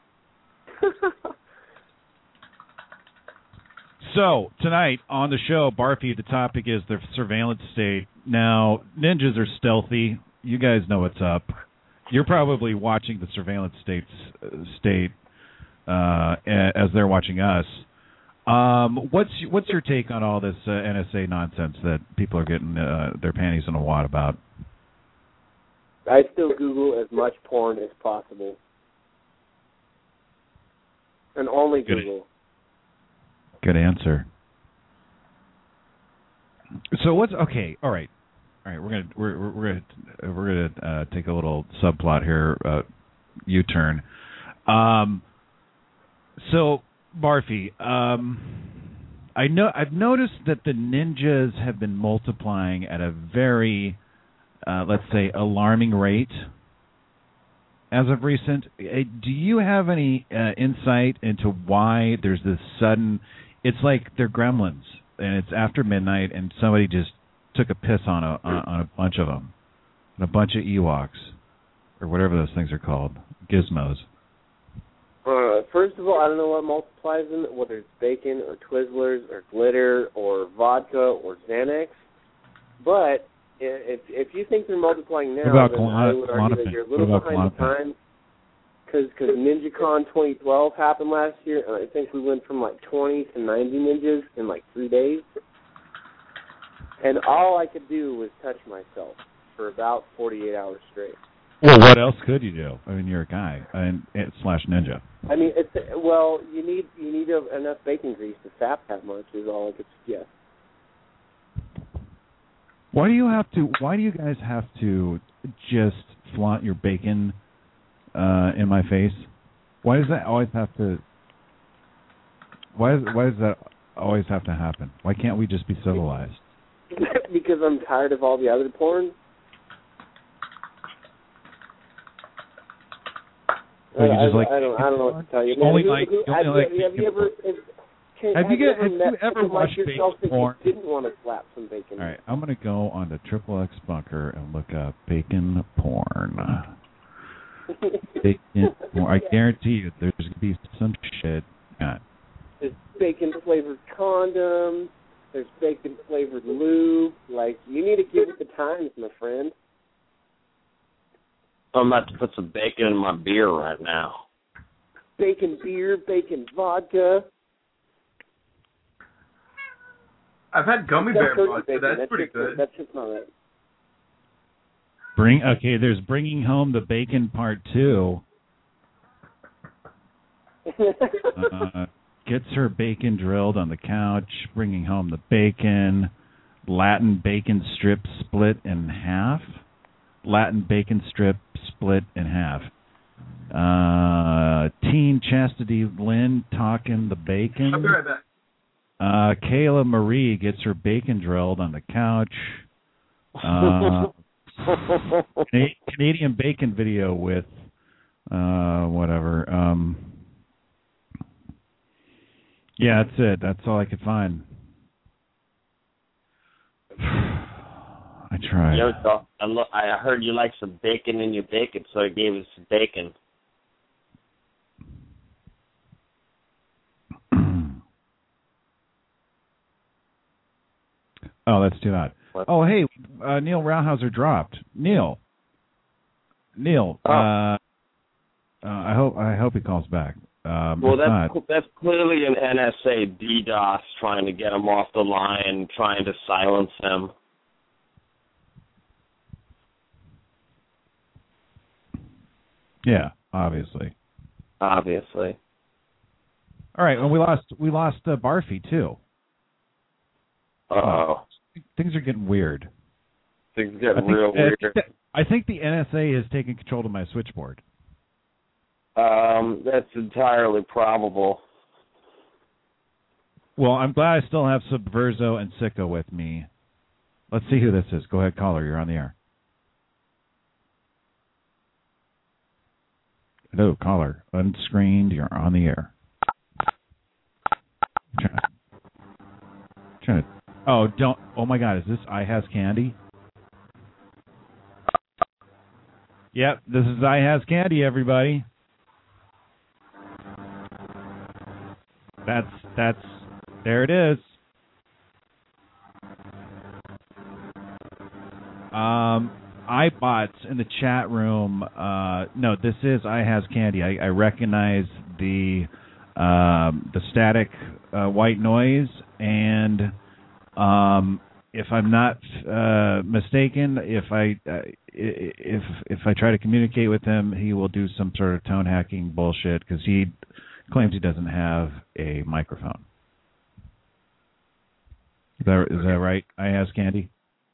So, tonight on the show, Barfy, the topic is the surveillance state. Now, ninjas are stealthy. You guys know what's up. You're probably watching the surveillance state's, uh, state uh, as they're watching us. Um, what's what's your take on all this uh, N S A nonsense that people are getting uh, their panties in a wad about? I still Google as much porn as possible. And only Good. Google. Good answer. So what's okay? All right, all right. We're gonna we're we're, we're gonna we're gonna uh, take a little subplot here. Uh, U-turn. Um. So Barfy, um, I know I've noticed that the ninjas have been multiplying at a very, uh, let's say, alarming rate as of recent. Uh, do you have any uh, insight into why there's this sudden? It's like they're gremlins, and it's after midnight, and somebody just took a piss on a on, on a bunch of them, and a bunch of Ewoks, or whatever those things are called, gizmos. Uh, first of all, I don't know what multiplies them, whether it's bacon or Twizzlers or glitter or vodka or Xanax. But if if you think they're multiplying now, What about then I would argue that you're a little What about behind the times. Because NinjaCon twenty twelve happened last year, and I think we went from like twenty to ninety ninjas in like three days. And all I could do was touch myself for about forty-eight hours straight. Well, what else could you do? I mean, you're a guy and slash ninja. I mean, it's well, you need you need a, enough bacon grease to sap that much. Is all I could suggest. Why do you have to? Why do you guys have to just flaunt your bacon uh, in my face? Why does that always have to? Why is why does that always have to happen? Why can't we just be civilized? Because I'm tired of all the other porn. Well, you I, just like, I don't. I don't know what to tell you. Only Man, like, who, who, only have, like you, have you ever? Have, can, have, have you, get, ever have met you ever someone watched like yourself bacon that porn? you didn't want to slap some bacon? All right, I'm going to go on the Triple X Bunker and look up bacon porn. Bacon porn. I guarantee you, there's going to be some shit. Yeah. There's bacon flavored condoms. There's bacon flavored lube. Like, you need to get with the times, my friend. I'm about to put some bacon in my beer right now. Bacon beer, bacon vodka. I've had gummy That's bear turkey vodka. bacon. That's, That's pretty just, good. That's just not it. Bring okay. There's bringing home the bacon part two. uh, gets her bacon drilled on the couch, bringing home the bacon. Latin bacon strip split in half. Latin bacon strip split in half. Uh, teen Chastity Lynn talking the bacon. I'll be right back. Uh, Kayla Marie gets her bacon drilled on the couch. Uh, Can- Canadian bacon video with uh, whatever. Um, yeah, that's it. That's all I could find. I tried. Yo, dog, I, lo- I heard you like some bacon in your bacon, so I gave us some bacon. Oh, that's too loud. Oh, hey, uh, Neil Rauhauser dropped. Neil, Neil. Oh. Uh, uh, I hope I hope he calls back. Um, Well, if that's not, that's clearly an N S A DDoS trying to get him off the line, trying to silence him. yeah, obviously. Obviously. All right, and we lost we lost uh, Barfy too. Uh-oh. Things are getting weird. Things I getting think, real uh, weird. I think the N S A is taking control of my switchboard. Um, that's entirely probable. Well, I'm glad I still have Subverso and Sicko with me. Let's see who this is. Go ahead, caller. You're on the air. Hello, caller. Unscreened. You're on the air. Trying to, trying to, oh, don't. Oh, my God. Is this I Has Candy? Yep, this is I Has Candy, everybody. That's, that's, there it is. Um, iBots in the chat room. Uh, no, this is I Has Candy. I, I recognize the um, the static uh, white noise, and um, if I'm not uh, mistaken, if I uh, if if I try to communicate with him, he will do some sort of tone hacking bullshit because he claims he doesn't have a microphone. Is that, is that right? I Has Candy.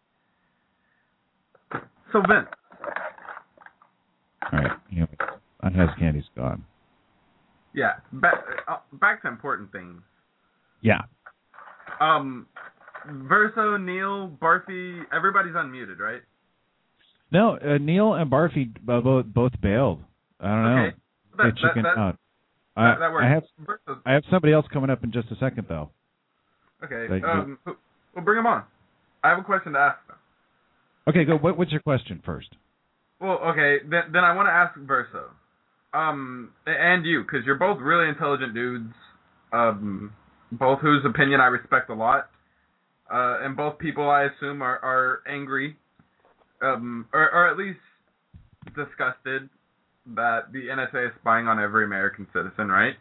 So Vince. All right. Anyway, I Has Candy's gone. Yeah. Back uh, back to important things. Yeah. Um, Verso, Neil, Barfy, everybody's unmuted, right? No, uh, Neil and Barfy uh, both both bailed. I don't know. Okay. They That, that, chickened that, out. that, I, that works. I have Verso's, I have somebody else coming up in just a second, though. okay. That you- Um, we'll bring him on. I have a question to ask them. Okay, go. What, what's your question first? Well, okay, then, then I want to ask Verso, um, and you, because you're both really intelligent dudes, um, both whose opinion I respect a lot, uh, and both people I assume are, are angry, um, or, or at least disgusted that the N S A is spying on every American citizen, right?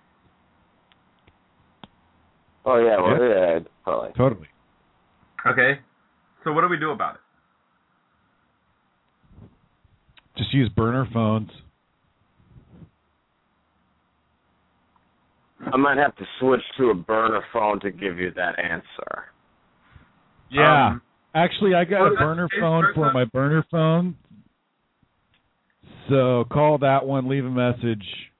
Oh, yeah, well, Yeah. yeah, probably. Totally. Okay, so what do we do about it? Just use burner phones. I might have to switch to a burner phone to give you that answer. Yeah. Um, Actually, I got well, a that's burner case phone Verso. for my burner phone. So call that one. Leave a message.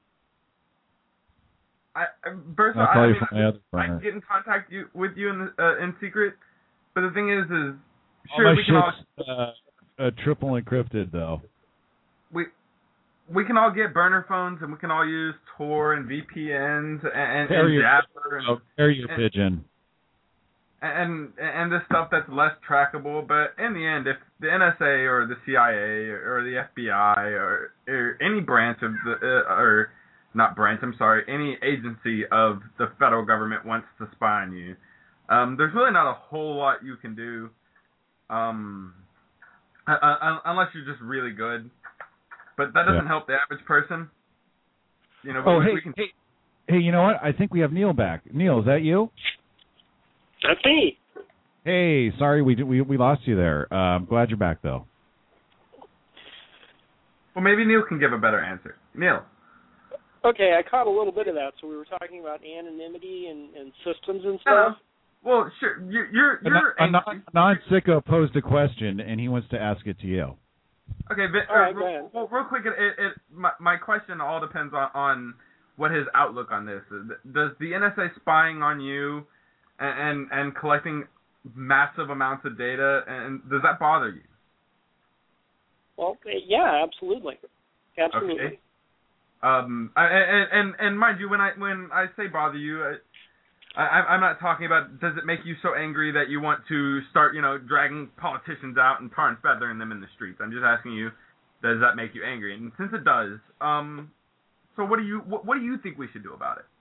I, I, Verso, I'll call I, you mean, from my other I burner. can get in contact you, with you in, the, uh, in secret, but the thing is, is All sure my we can all shit's uh, uh, triple encrypted, though. we we can all get burner phones and we can all use Tor and V P Ns and and, and Carrier, Zapper and, oh, carrier and, pigeon. and and this stuff that's less trackable. But in the end, if the N S A or the C I A or the F B I or, or any branch of the uh, or not branch, I'm sorry, any agency of the federal government wants to spy on you, um, there's really not a whole lot you can do, um, uh, uh, unless you're just really good. But that doesn't Yeah. help the average person. You know. Oh, we, hey, we can, hey, hey, you know what? I think we have Neil back. Neil, is that you? That's me. Hey, sorry we we we lost you there. Uh, I'm glad you're back though. Well, maybe Neil can give a better answer. Neil. Okay, I caught a little bit of that. So we were talking about anonymity and, and systems and Uh, stuff. well, sure. You're you're, A, you're non- a non- non-sicko posed a question, and he wants to ask it to you. Okay, but, All right, uh, go real, ahead. well, real quick, it, it, it, my, my question all depends on, on what his outlook on this is. Does the N S A spying on you and, and and collecting massive amounts of data, and does that bother you? Well, yeah, absolutely, absolutely. Okay. Um, I, and, and and mind you, when I when I say bother you, I, I, I'm not talking about does it make you so angry that you want to start, you know, dragging politicians out and tar and feathering them in the streets. I'm just asking you, does that make you angry? And since it does, um, so what do you what, what do you think we should do about it?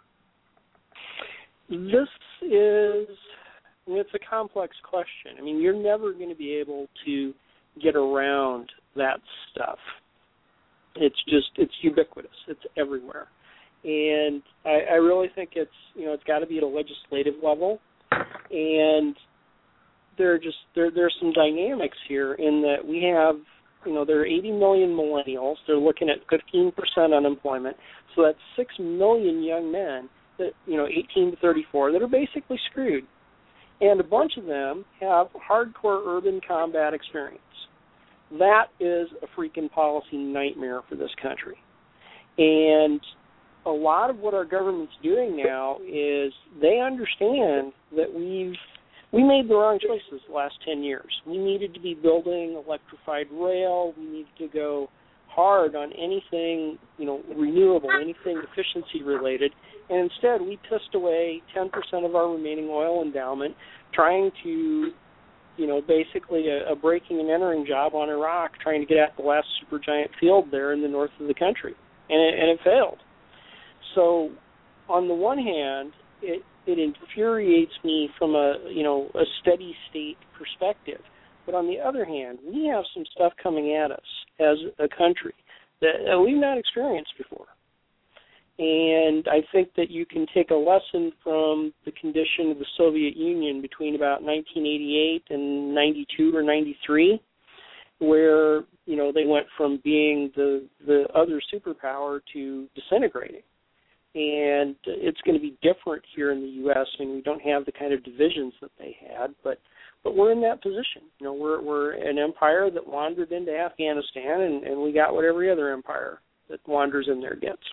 This is I mean, it's a complex question. I mean, you're never going to be able to get around that stuff. It's just, it's ubiquitous. It's everywhere. And I, I really think it's, you know, it's got to be at a legislative level. And there are just, there, there are some dynamics here in that we have, you know, there are eighty million millennials. They're looking at fifteen percent unemployment. So that's six million young men that, you know, eighteen to thirty-four that are basically screwed. And a bunch of them have hardcore urban combat experience. That is a freaking policy nightmare for this country. And a lot of what our government's doing now is they understand that we've we made the wrong choices the last ten years. We needed to be building electrified rail. We needed to go hard on anything, you know, renewable, anything efficiency related. And instead, we pissed away ten percent of our remaining oil endowment trying to, you know, basically a, a breaking and entering job on Iraq, trying to get at the last supergiant field there in the north of the country. And it, and it failed. So on the one hand, it, it infuriates me from a, you know, a steady state perspective. But on the other hand, we have some stuff coming at us as a country that, that we've not experienced before. And I think that you can take a lesson from the condition of the Soviet Union between about nineteen eighty-eight and ninety-two or ninety-three, where, you know, they went from being the, the other superpower to disintegrating. And it's going to be different here in the U S I mean, we don't have the kind of divisions that they had, but but we're in that position. You know, we're we're an empire that wandered into Afghanistan, and, and we got what every other empire that wanders in there gets.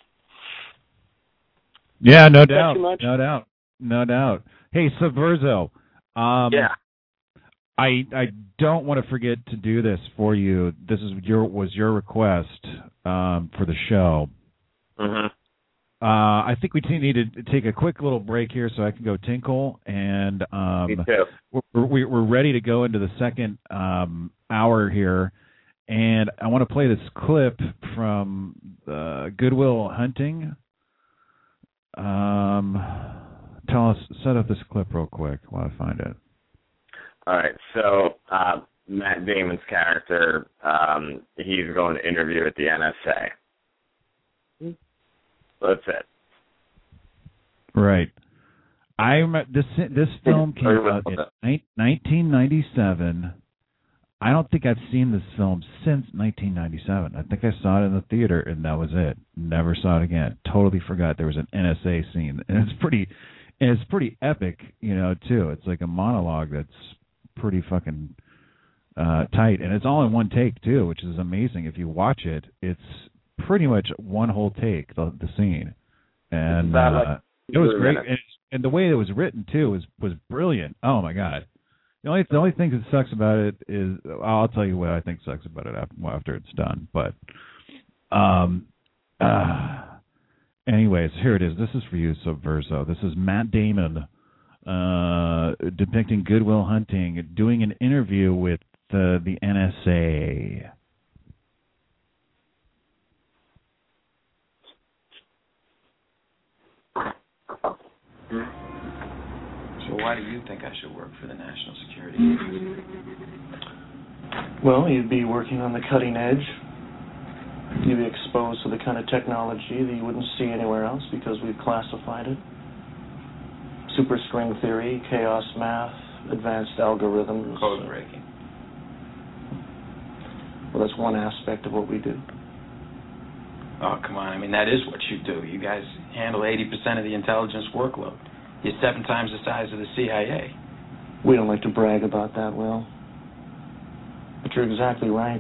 Yeah, no Is that doubt, too much? no doubt, no doubt. Hey, Subverso. Um, Yeah. I I don't want to forget to do this for you. This is your was your request um, for the show. Mm-hmm. Uh, I think we t- need to take a quick little break here so I can go tinkle, and um, Me too. we're, we're we're ready to go into the second um, hour here, and I want to play this clip from uh, Good Will Hunting. Um, tell us, set up this clip real quick while I find it. All right, so uh, Matt Damon's character, um, he's going to interview at the N S A. That's it. Right. I remember this this film came out in nineteen ninety-seven. I don't think I've seen this film since nineteen ninety-seven. I think I saw it in the theater, and that was it. Never saw it again. Totally forgot there was an N S A scene, and it's pretty, and it's pretty epic, you know, too. It's like a monologue that's pretty fucking uh, tight, and it's all in one take too, which is amazing. If you watch it, it's pretty much one whole take, the, the scene, and uh, like it was great. And, and the way it was written too was was brilliant. Oh my god. The only the only thing that sucks about it is I'll tell you what I think sucks about it after, after it's done. But, um, uh, anyways, here it is. This is for you, Subverso. This is Matt Damon uh, depicting Good Will Hunting, doing an interview with uh, the N S A. So why do you think I should work for the National Security Agency? Well, you'd be working on the cutting edge. You'd be exposed to the kind of technology that you wouldn't see anywhere else because we've classified it. Superstring theory, chaos math, advanced algorithms. Code breaking. Well, that's one aspect of what we do. Oh, come on. I mean, that is what you do. You guys handle eighty percent of the intelligence workload. You're seven times the size of the C I A. We don't like to brag about that, Will. But you're exactly right.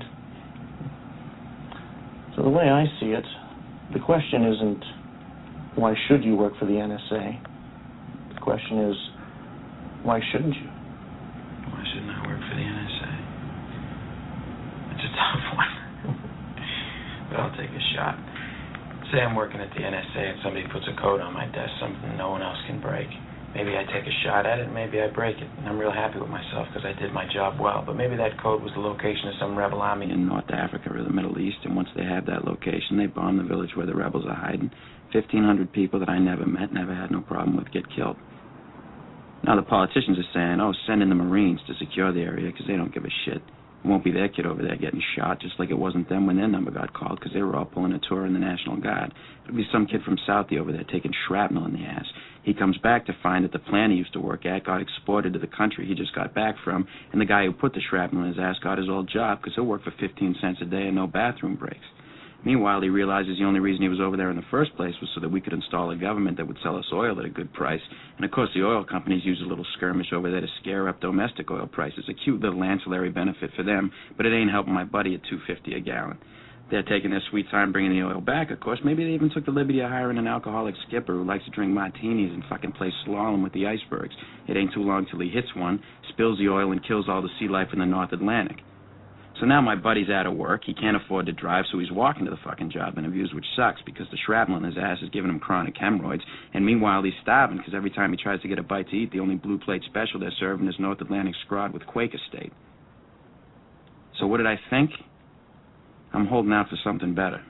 So the way I see it, the question isn't, why should you work for the N S A? The question is, why shouldn't you? Why shouldn't I work for the N S A? It's a tough one. But I'll take a shot. Say I'm working at the N S A and somebody puts a code on my desk, something no one else can break. Maybe I take a shot at it, maybe I break it. And I'm real happy with myself because I did my job well. But maybe that code was the location of some rebel army in North Africa or the Middle East, and once they have that location, they bomb the village where the rebels are hiding. fifteen hundred people that I never met, never had no problem with, get killed. Now the politicians are saying, oh, send in the Marines to secure the area because they don't give a shit. It won't be their kid over there getting shot, just like it wasn't them when their number got called because they were all pulling a tour in the National Guard. It'll be some kid from Southie over there taking shrapnel in the ass. He comes back to find that the plant he used to work at got exported to the country he just got back from, and the guy who put the shrapnel in his ass got his old job because he'll work for fifteen cents a day and no bathroom breaks. Meanwhile, he realizes the only reason he was over there in the first place was so that we could install a government that would sell us oil at a good price. And, of course, the oil companies use a little skirmish over there to scare up domestic oil prices. A cute little ancillary benefit for them, but it ain't helping my buddy at two fifty a gallon. They're taking their sweet time bringing the oil back, of course. Maybe they even took the liberty of hiring an alcoholic skipper who likes to drink martinis and fucking play slalom with the icebergs. It ain't too long till he hits one, spills the oil, and kills all the sea life in the North Atlantic. So now my buddy's out of work. He can't afford to drive, so he's walking to the fucking job interviews, which sucks because the shrapnel in his ass is giving him chronic hemorrhoids. And meanwhile, he's starving because every time he tries to get a bite to eat, the only blue plate special they're serving is North Atlantic scrod with Quaker State. So what did I think? I'm holding out for something better.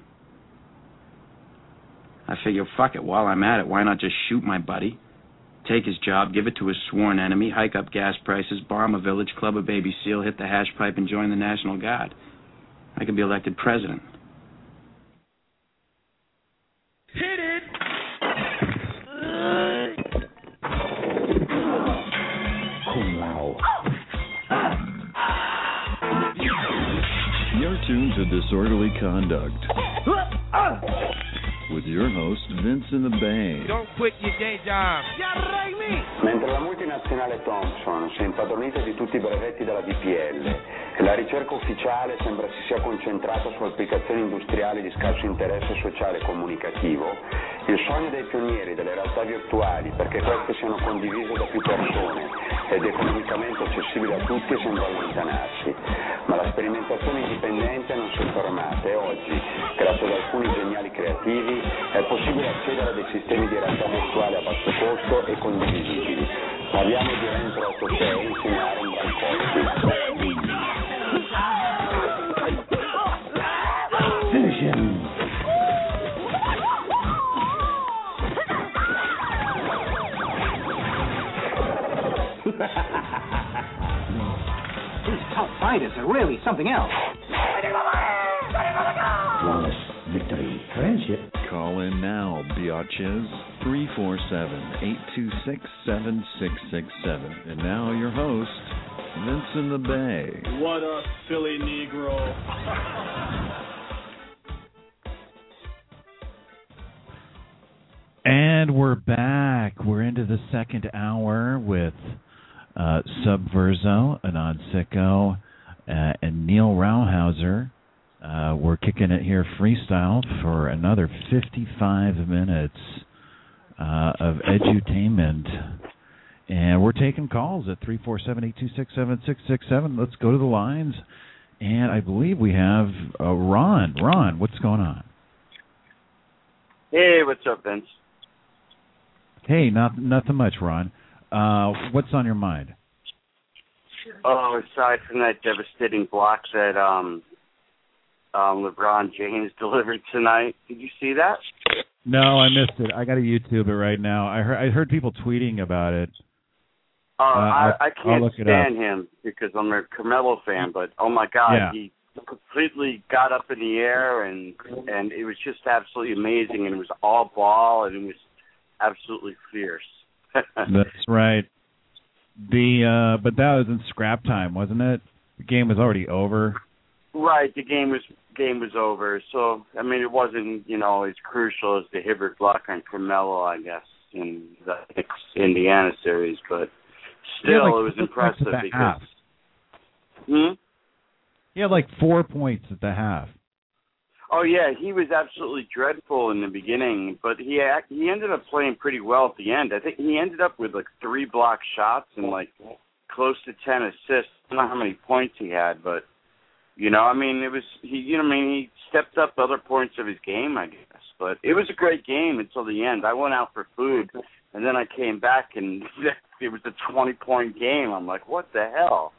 I figure, fuck it, while I'm at it, why not just shoot my buddy? Take his job, give it to his sworn enemy, hike up gas prices, bomb a village, club a baby seal, hit the hash pipe, and join the National Guard. I could be elected president. Hit it! You're tuned to Disorderly Conduct with your host, Vince in the Bay. Don't quit your day job. Mentre la multinazionale Thomson si è impadronita di tutti i brevetti della D P L e la ricerca ufficiale sembra si sia concentrata su applicazioni industriali di scarso interesse sociale e comunicativo, il sogno dei pionieri delle realtà virtuali perché queste siano condivise da più persone ed economicamente accessibili a tutti sembra allontanarsi. Ma la sperimentazione indipendente non si è fermata e oggi, grazie ad alcuni geniali creativi, è possibile accedere a dei sistemi di realtà virtuale a basso costo e condivisibili. Parliamo di REM otto sei, insegnare un gran Finish him. These tough fighters are really something else. Flawless victory. Friendship. Call in now, biatches. three four seven, eight two six, seven six six seven. And now your host, Vince in the Bay. What up, Philly Negro? And we're back. We're into the second hour with uh, Subverso, Anand Sicko, uh, and Neil Rauhauser. Uh, we're kicking it here freestyle for another fifty-five minutes uh, of edutainment. And we're taking calls at three four seven, eight two six, seven six six seven. Let's go to the lines. And I believe we have uh, Ron. Ron, what's going on? Hey, what's up, Vince? Hey, not, nothing much, Ron. Uh, what's on your mind? Oh, aside from that devastating block that um, um, LeBron James delivered tonight, did you see that? No, I missed it. I got to YouTube it right now. I heard I heard people tweeting about it. Uh, uh, I, I can't stand up. him because I'm a Carmelo fan, but oh my God, yeah. he completely got up in the air and and it was just absolutely amazing, and it was all ball, and it was absolutely fierce. That's right. The uh, but that was in scrap time, wasn't it? The game was already over. Right, the game was game was over. So, I mean, it wasn't, you know, as crucial as the Hibbert block on Carmelo, I guess, in the Indiana series. But still, yeah, like, it was impressive because. Half. Hmm? He had like four points at the half. Oh yeah, he was absolutely dreadful in the beginning, but he act, he ended up playing pretty well at the end. I think he ended up with like three block shots and like close to ten assists. I don't know how many points he had, but you know, I mean, it was he. You know, I mean, he stepped up other points of his game, I guess. But it was a great game until the end. I went out for food, and then I came back, and it was a twenty-point game. I'm like, what the hell?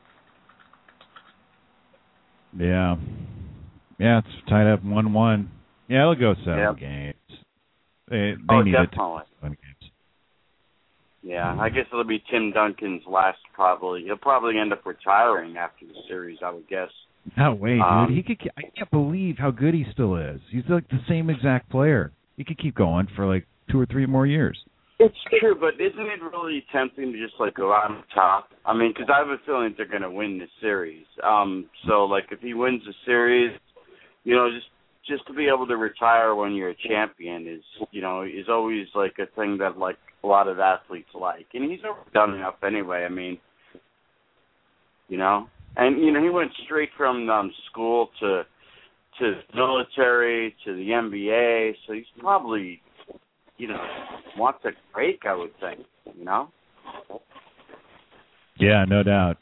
Yeah. Yeah, it's tied up one one. Yeah, it'll go seven yep. games. They, they oh, need definitely. it to win games. Yeah, I guess it'll be Tim Duncan's last probably. He'll probably end up retiring after the series, I would guess. No way, um, dude. He could. I can't believe how good he still is. He's like the same exact player. He could keep going for like two or three more years. It's true, but isn't it really tempting to just like go out on top? I mean, because I have a feeling they're going to win this series. Um, so like if he wins the series, you know, just just to be able to retire when you're a champion is, you know, is always like a thing that like a lot of athletes like, and he's done enough anyway. I mean, you know, and you know he went straight from um, school to to the military to the N B A, so he's probably, you know, wants a break, I would think, you know. Yeah, no doubt.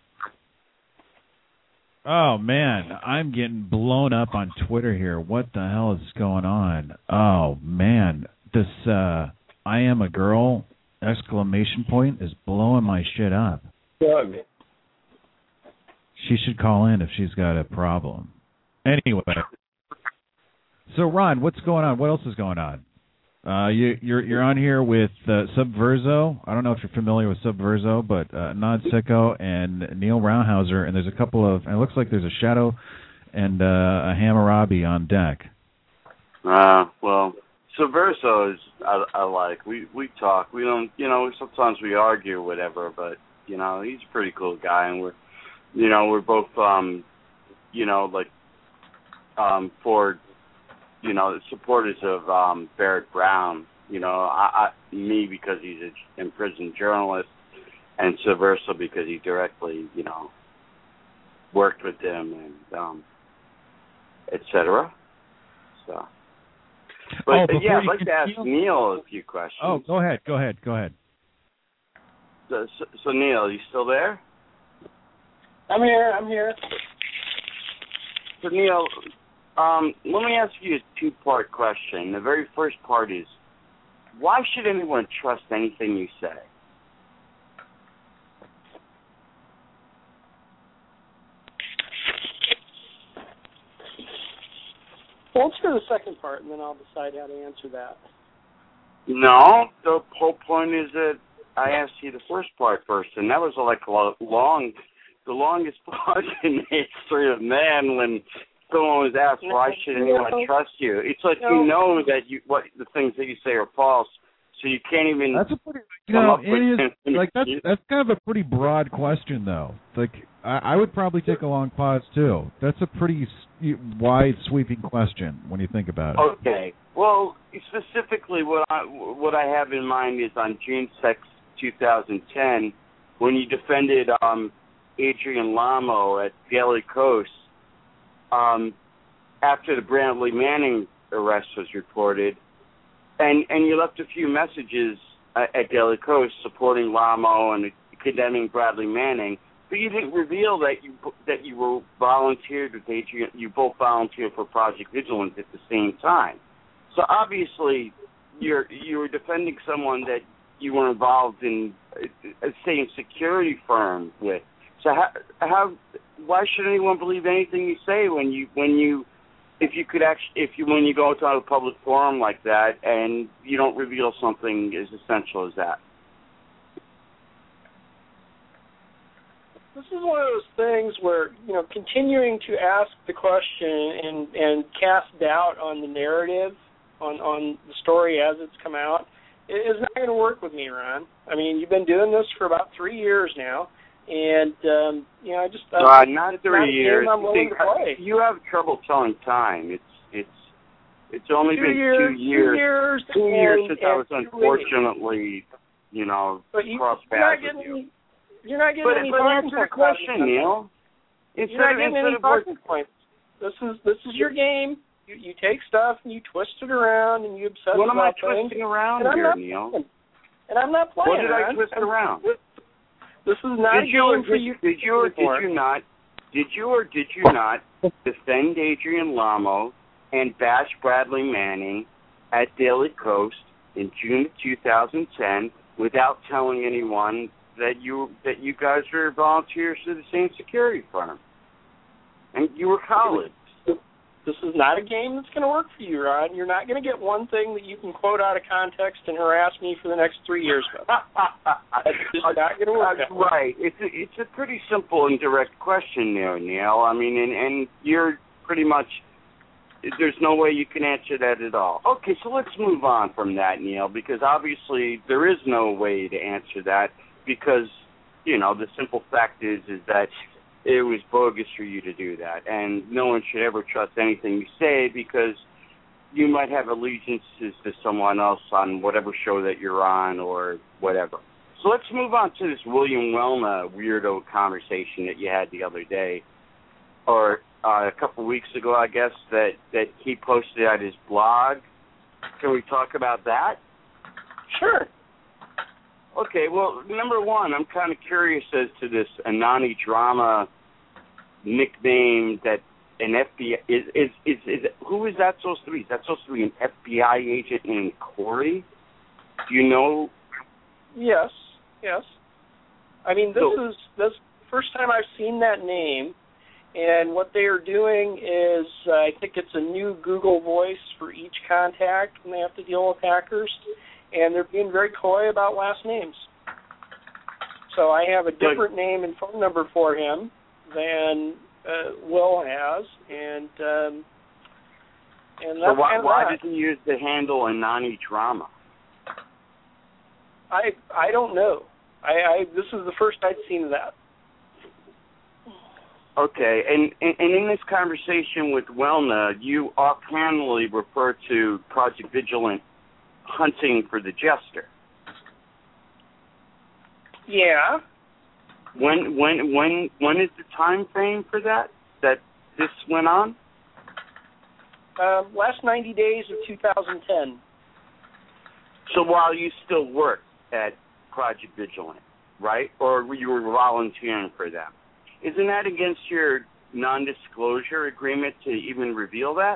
Oh, man, I'm getting blown up on Twitter here. What the hell is going on? Oh, man, this uh, I am a girl exclamation point is blowing my shit up. Doug. She should call in if she's got a problem. Anyway, so, Ron, what's going on? What else is going on? Uh, you, you're you're on here with uh, Subverso. I don't know if you're familiar with Subverso, but uh, Nod Sicko and Neil Roundhauser, and there's a couple of. And it looks like there's a Shadow and uh, a Hammurabi on deck. Uh, well, Subverso is I, I like. We we talk. We don't. You know, sometimes we argue or whatever, but you know, he's a pretty cool guy, and we're, you know, we're both um, you know, like um for. You know, supporters of um, Barrett Brown. You know, I, I, me because he's an imprisoned journalist, and Subverso because he directly, you know, worked with them and um, et cetera. So, but oh, uh, yeah, I'd like continue? to ask Neil a few questions. Oh, go ahead, go ahead, go ahead. So, so, so Neil, are you still there? I'm here. I'm here. So Neil. Um, let me ask you a two-part question. The very first part is, why should anyone trust anything you say? Well, let's go to the second part, and then I'll decide how to answer that. No, the whole point is that I asked you the first part first, and that was like a long, the longest part in the history of man when someone was asked, why should anyone trust you? It's like no. you know that you what the things that you say are false, so you can't even. That's a pretty, you know, it is like that's that's kind of a pretty broad question, though. Like I, I would probably take a long pause too. That's a pretty wide, sweeping question when you think about it. Okay. Well, specifically, what I what I have in mind is on June sixth, two thousand ten, when you defended um, Adrian Lamo at Daily Coast. Um, after the Bradley Manning arrest was reported, and and you left a few messages at, at Daily Coast supporting Lamo and condemning Bradley Manning, but you didn't reveal that you that you were volunteered with Adrian. You both volunteered for Project Vigilance at the same time. So obviously, you're you were defending someone that you were involved in a same security firm with. So how how why should anyone believe anything you say when you when you if you could actually if you when you go to a public forum like that and you don't reveal something as essential as that? This is one of those things where, you know, continuing to ask the question and and cast doubt on the narrative, on on the story as it's come out, is not going to work with me, Ron. I mean, you've been doing this for about three years now. And um, you know, I just uh, uh, not it's three not a years. game I'm willing See, to play. you have trouble telling time. It's it's it's only two been years, two years. Two years, two years and, since and I was unfortunately, you know, but you, crossed you're not paths getting with you. any, you're not getting But, any but talking answer the points out of question, this. Neil. Instead You're not of, getting instead any of what, talking points. This is this is your game. You, you take stuff and you twist it around and you obsess what am I about things. twisting around and here, I'm not Neil? playing. And I'm not playing. What did I man. twist I'm, around? This, this is not did a you, game did, for you. Did you or did you not? Did you or did you not defend Adrian Lamo and bash Bradley Manning at Daily Coast in June of two thousand ten without telling anyone that you that you guys were volunteers to the same security firm? And you were colleagues. This is not a game that's going to work for you, Ron. You're not going to get one thing that you can quote out of context and harass me for the next three years with. That's just not going to work. Uh, right. It's a, it's a pretty simple and direct question there, Neil. I mean, and, and you're pretty much, there's no way you can answer that at all. Okay, so let's move on from that, Neil, because obviously there is no way to answer that because, you know, the simple fact is is that it was bogus for you to do that, and no one should ever trust anything you say because you might have allegiances to someone else on whatever show that you're on or whatever. So let's move on to this William Wellna weirdo conversation that you had the other day, or uh, a couple weeks ago, I guess, that, that he posted at his blog. Can we talk about that? Sure. Okay, well, number one, I'm kind of curious as to this Anani Drama nickname that an F B I is is is, is who is that supposed to be? Is that supposed to be an F B I agent in Corey? Do you know? Yes, yes. I mean, this So- is this first time I've seen that name, and what they are doing is uh, I think it's a new Google Voice for each contact when they have to deal with hackers. And they're being very coy about last names. So I have a different name and phone number for him than uh, Will has, and um, and that's So why kind of why that. does he use the handle Anani Drama? I I don't know. I, I this is the first I'd seen of that. Okay, and, and and in this conversation with Wellna, you offhandedly refer to Project Vigilant hunting for the Jester. Yeah. When when when when is the time frame for that that this went on? Um, last ninety days of two thousand ten. So while you still work at Project Vigilant, right? Or you were volunteering for them. Isn't that against your non-disclosure agreement to even reveal that?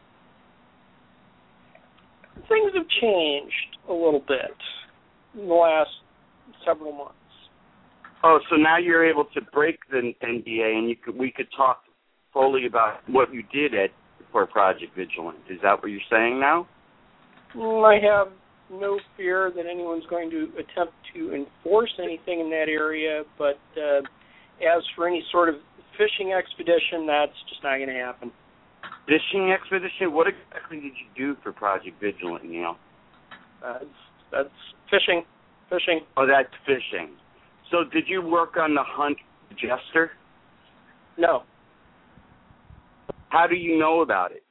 Things have changed a little bit in the last several months. Oh, so now you're able to break the N D A, and you could, we could talk fully about what you did at for Project Vigilant. Is that what you're saying now? I have no fear that anyone's going to attempt to enforce anything in that area, but uh, as for any sort of fishing expedition, that's just not going to happen. Fishing expedition? What exactly did you do for Project Vigilant, Neil? That's, that's fishing. Fishing. Oh, that's fishing. So did you work on the hunt for the Jester? No. How do you know about it?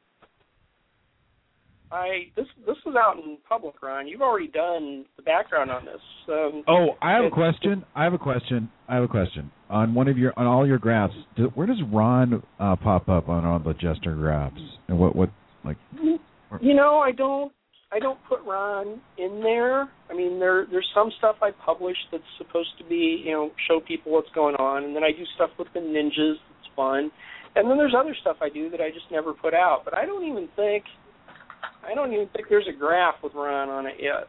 I this this is out in public, Ron. You've already done the background on this. Um, Oh, I have a it- question. I have a question. I have a question. On one of your, on all your graphs, do, where does Ron uh, pop up on all the Jester graphs? And what, what, like? You know, I don't I don't put Ron in there. I mean, there there's some stuff I publish that's supposed to be, you know, show people what's going on, and then I do stuff with the ninjas that's fun, and then there's other stuff I do that I just never put out. But I don't even think I don't even think there's a graph with Ron on it yet.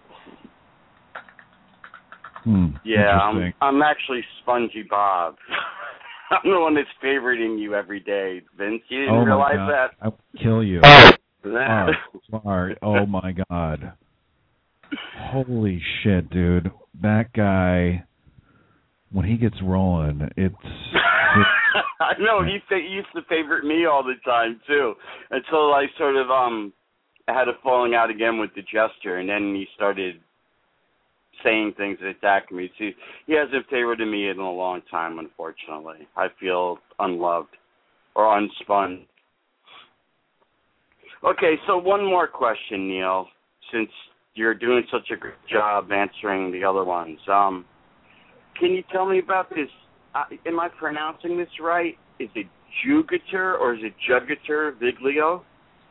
Hmm, Yeah, I'm, interesting. I'm actually Spongy Bob. I'm the one that's favoriting you every day, Vince. You didn't Oh my realize God. that? I will kill you. Oh. Oh, sorry. Oh my God. Holy shit, dude. That guy, when he gets rolling, it's. I know he, fa- he used to favorite me all the time too, until I sort of um had a falling out again with the Jester, and then he started saying things and attacking me. See, he hasn't favored me in a long time, unfortunately. I feel unloved or unspun. Okay, so one more question, Neil, since you're doing such a great job answering the other ones. Um, can you tell me about this? Uh, am I pronouncing this right? Is it Jugator or is it Jugator Viglio?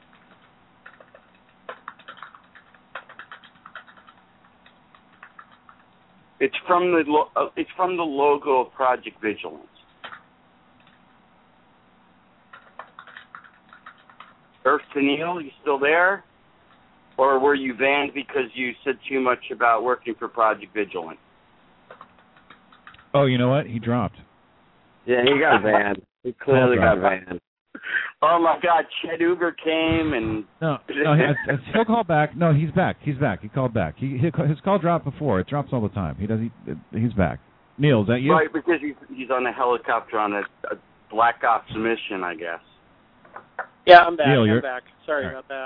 It's from the lo- uh, it's from the logo of Project Vigilance. Earth to Neil, you still there? Or were you banned because you said too much about working for Project Vigilant? Oh, you know what? He dropped. Yeah, he got banned. He clearly got banned. Oh my God, Chet Uber came and no, no, he, he'll call back. No, he's back. He's back. He called back. He, he his call dropped before. It drops all the time. He does. He, he's back. Neil, is that you? Right, because he's he's on a helicopter on a, a Black Ops mission, I guess. Yeah, I'm back. Neil, I'm you're... back. Sorry right. about that.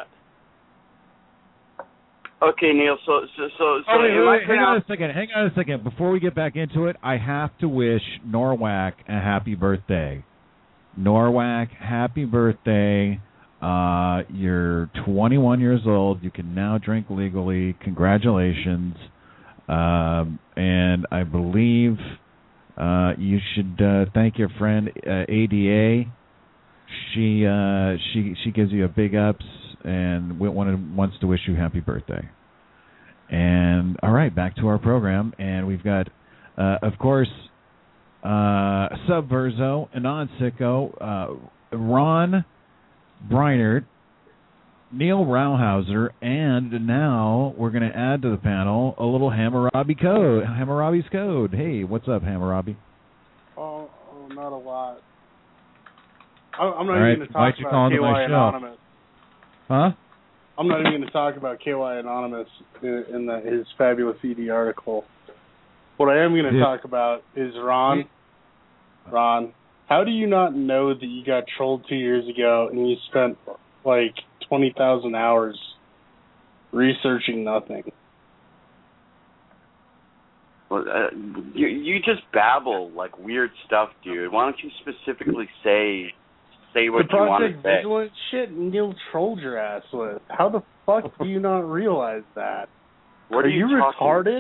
Okay, Neil. So, so, so, so oh, wait, wait, wait. Hang on a pronounced... second. Hang on a second. Before we get back into it, I have to wish Norwalk a happy birthday. Norwalk, happy birthday. Uh, you're twenty-one years old. You can now drink legally. Congratulations. Um, and I believe uh, you should uh, thank your friend uh, A D A. She uh, she she gives you a big ups and wanted, wants to wish you happy birthday. And all right, back to our program, and we've got, uh, of course, uh, Subverso, Anon Sicko, uh, Ron Breinert, Neil Rauhauser, and now we're going to add to the panel a little Hammurabi code. Hammurabi's code. Hey, what's up, Hammurabi? Oh, oh not a lot. I, I'm not All right, even going to talk about K Y Anonymous. Huh? I'm not even going to talk about K Y Anonymous in, in the, his fabulous E D article. What I am going to yeah. talk about is Ron. Ron, how do you not know that you got trolled two years ago and you spent like twenty thousand hours researching nothing? Well, uh, you you just babble like weird stuff, dude. Why don't you specifically say say what the you want to Project say? Vigilant shit Neil trolled your ass with. How the fuck do you not realize that? What are, are you, you talking? retarded?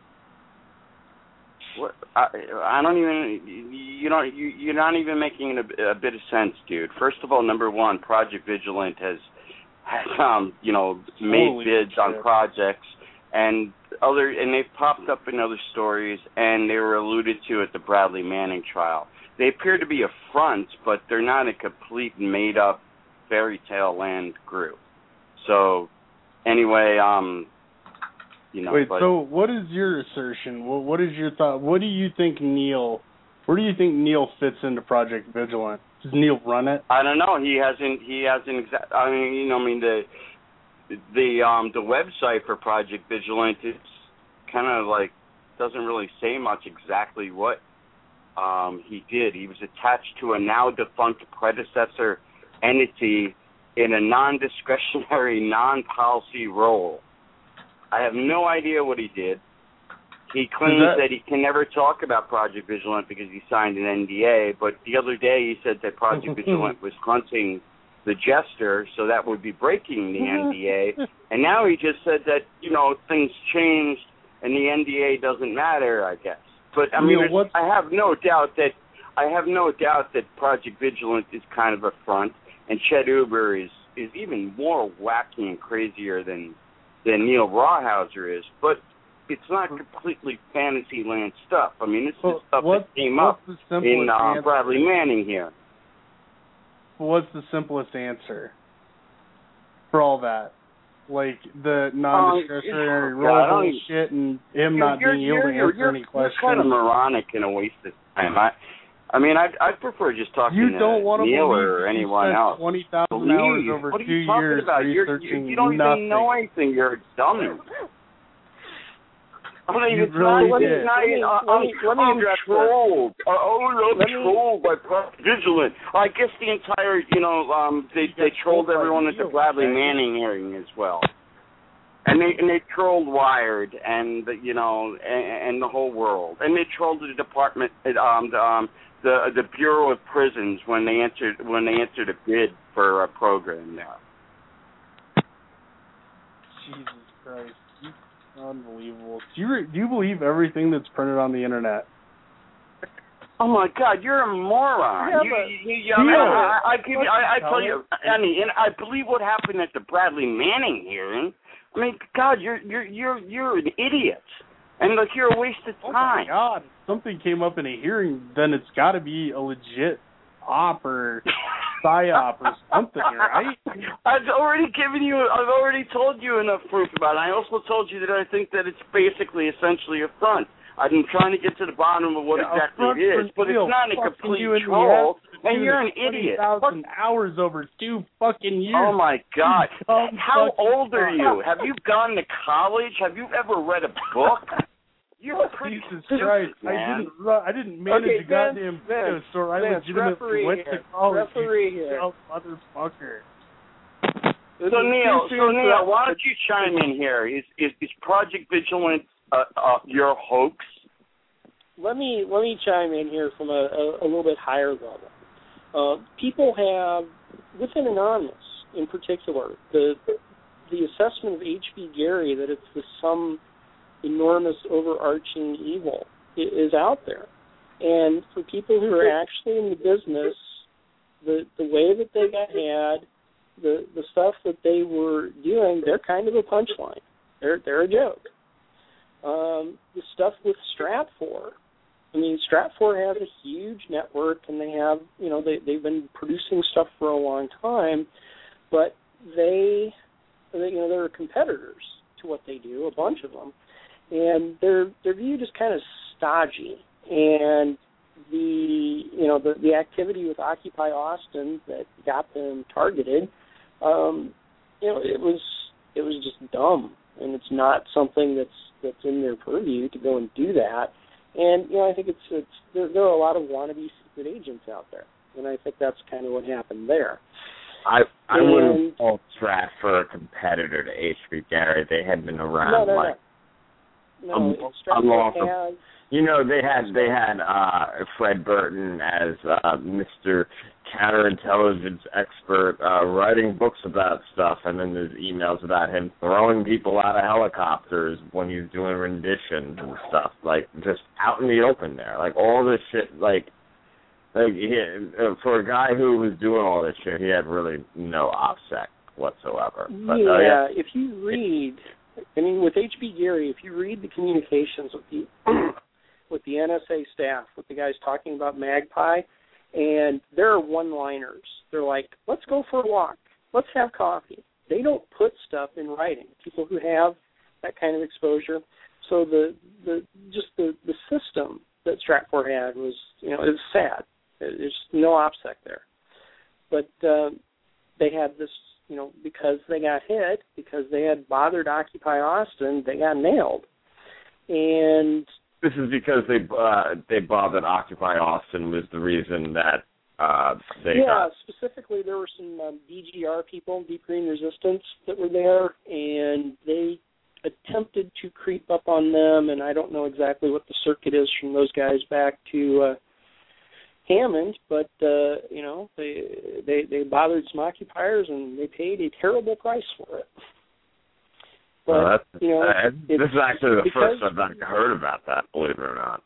What, I, I don't even. You don't. You, you're not even making a, a bit of sense, dude. First of all, number one, Project Vigilant has has um you know made Holy bids shit. on projects and other and they've popped up in other stories and they were alluded to at the Bradley Manning trial. They appear to be a front, but they're not a complete made up fairy tale land group. So anyway, um. You know, Wait, but, so what is your assertion? What, what is your thought? What do you think Neil, where do you think Neil fits into Project Vigilant? Does Neil run it? I don't know. He hasn't. He hasn't. Exa- I mean, you know, I mean the the um the website for Project Vigilant is kind of like doesn't really say much exactly what um he did. He was attached to a now defunct predecessor entity in a non-discretionary, non-policy role. I have no idea what he did. He claims that, that he can never talk about Project Vigilant because he signed an N D A, but the other day he said that Project Vigilant was hunting the Jester, so that would be breaking the N D A. And now he just said that, you know, things changed and the N D A doesn't matter, I guess. But, I mean, you know, I have no doubt that I have no doubt that Project Vigilant is kind of a front, and Chet Uber is, is even more wacky and crazier than than Neil Rawhauser is, but it's not completely Fantasyland stuff. I mean, this is well, stuff what, that came up in uh, Bradley Manning here. What's the simplest answer for all that? Like the non-discretionary um, role yeah, shit and him you're, not you're, being able to you're, answer you're, any questions. You're kind of moronic and a waste of time. I, I mean, I'd, I'd prefer just talking you to don't want to Neil believe or you anyone spent else. twenty thousand hours over what are two you talking years about? researching you're, you don't nothing. even know anything. You're a dummy. I'm not You even really trying. did. Not even, I'm, I'm, I'm trolled. Uh, oh, I'm trolled by Project Vigilant. I guess the entire, you know, um, they they trolled everyone at the Bradley Manning hearing as well. And they and they trolled Wired and the, you know and, and the whole world, and they trolled the department, um, the, um, the the Bureau of Prisons when they entered when they entered a bid for a program there. Jesus Christ, unbelievable! Do you do you believe everything that's printed on the internet? Oh my God, you're a moron! Yeah, you, but, you, you, I, mean, yeah, I, I, give you, I, I tell tell you, I mean, and I believe what happened at the Bradley Manning hearing. I mean, God, you're you're you're you're an idiot, and like you're a waste of time. Oh my God, if something came up in a hearing, then it's got to be a legit op or psyop or something, right? I've already given you, I've already told you enough proof about it. I also told you that I think that it's basically essentially a front. I've been trying to get to the bottom of what yeah, exactly it is, but it's not a complete you troll, and you're an idiot. Thousand hours over two fucking years. Oh my God! Dumb How old are fuck. you? Have you gone to college? Have you ever read a book? You're pretty Jesus stupid, Christ! man. I didn't. Run, I didn't manage Okay, a goddamn Vince, video store. I Vince, legitimately referee went here. to college. Referee you here. dumb motherfucker. So Neil, so Neil, why don't you chime in here? Is is, is Project Vigilant uh, uh, your hoax? Let me let me chime in here from a, a, a little bit higher level. Uh, people have, within Anonymous in particular, the the assessment of H B Gary that it's the some enormous overarching evil is out there. And for people who are actually in the business, the the way that they got had, the the stuff that they were doing, they're kind of a punchline. They're they're a joke. Um, the stuff with Stratfor, I mean, Stratfor has a huge network, and they have, you know, they they've been producing stuff for a long time, but they, they you know, they're competitors to what they do, a bunch of them, and they're they're viewed as kind of stodgy. And the you know the the activity with Occupy Austin that got them targeted, um, you know, it was it was just dumb, and it's not something that's that's in their purview to go and do that. And you know, I think it's it's there, there are a lot of wannabe secret agents out there, and I think that's kind of what happened there. I I and, wouldn't call Stratfor a competitor to H B Gary. They had been around no, no, like no. a, no a long time. has. You know, they had they had uh, Fred Burton as uh, Mister Counterintelligence expert uh, writing books about stuff, and then there's emails about him throwing people out of helicopters when he's doing renditions and stuff, like just out in the open there, like all this shit, like like he, uh, for a guy who was doing all this shit, he had really no OPSEC whatsoever. But, yeah, uh, yeah, if you read, I mean, with H B Gary, if you read the communications with the with the N S A staff, with the guys talking about Magpie, and there are one-liners. They're like, let's go for a walk. Let's have coffee. They don't put stuff in writing. People who have that kind of exposure. So the, the just the, the system that Stratfor had was, you know, it was sad. There's no OPSEC there. But uh, they had this, you know, because they got hit, because they had bothered Occupy Austin, they got nailed. And this is because they uh, they bothered Occupy Austin was the reason that uh, they yeah, got... specifically there were some um, D G R people, Deep Green Resistance, that were there, and they attempted to creep up on them, and I don't know exactly what the circuit is from those guys back to uh, Hammond, but uh, you know, they, they they bothered some occupiers, and they paid a terrible price for it. But, well, that's, you know, uh, this is actually the because, first I've heard about that, believe it or not.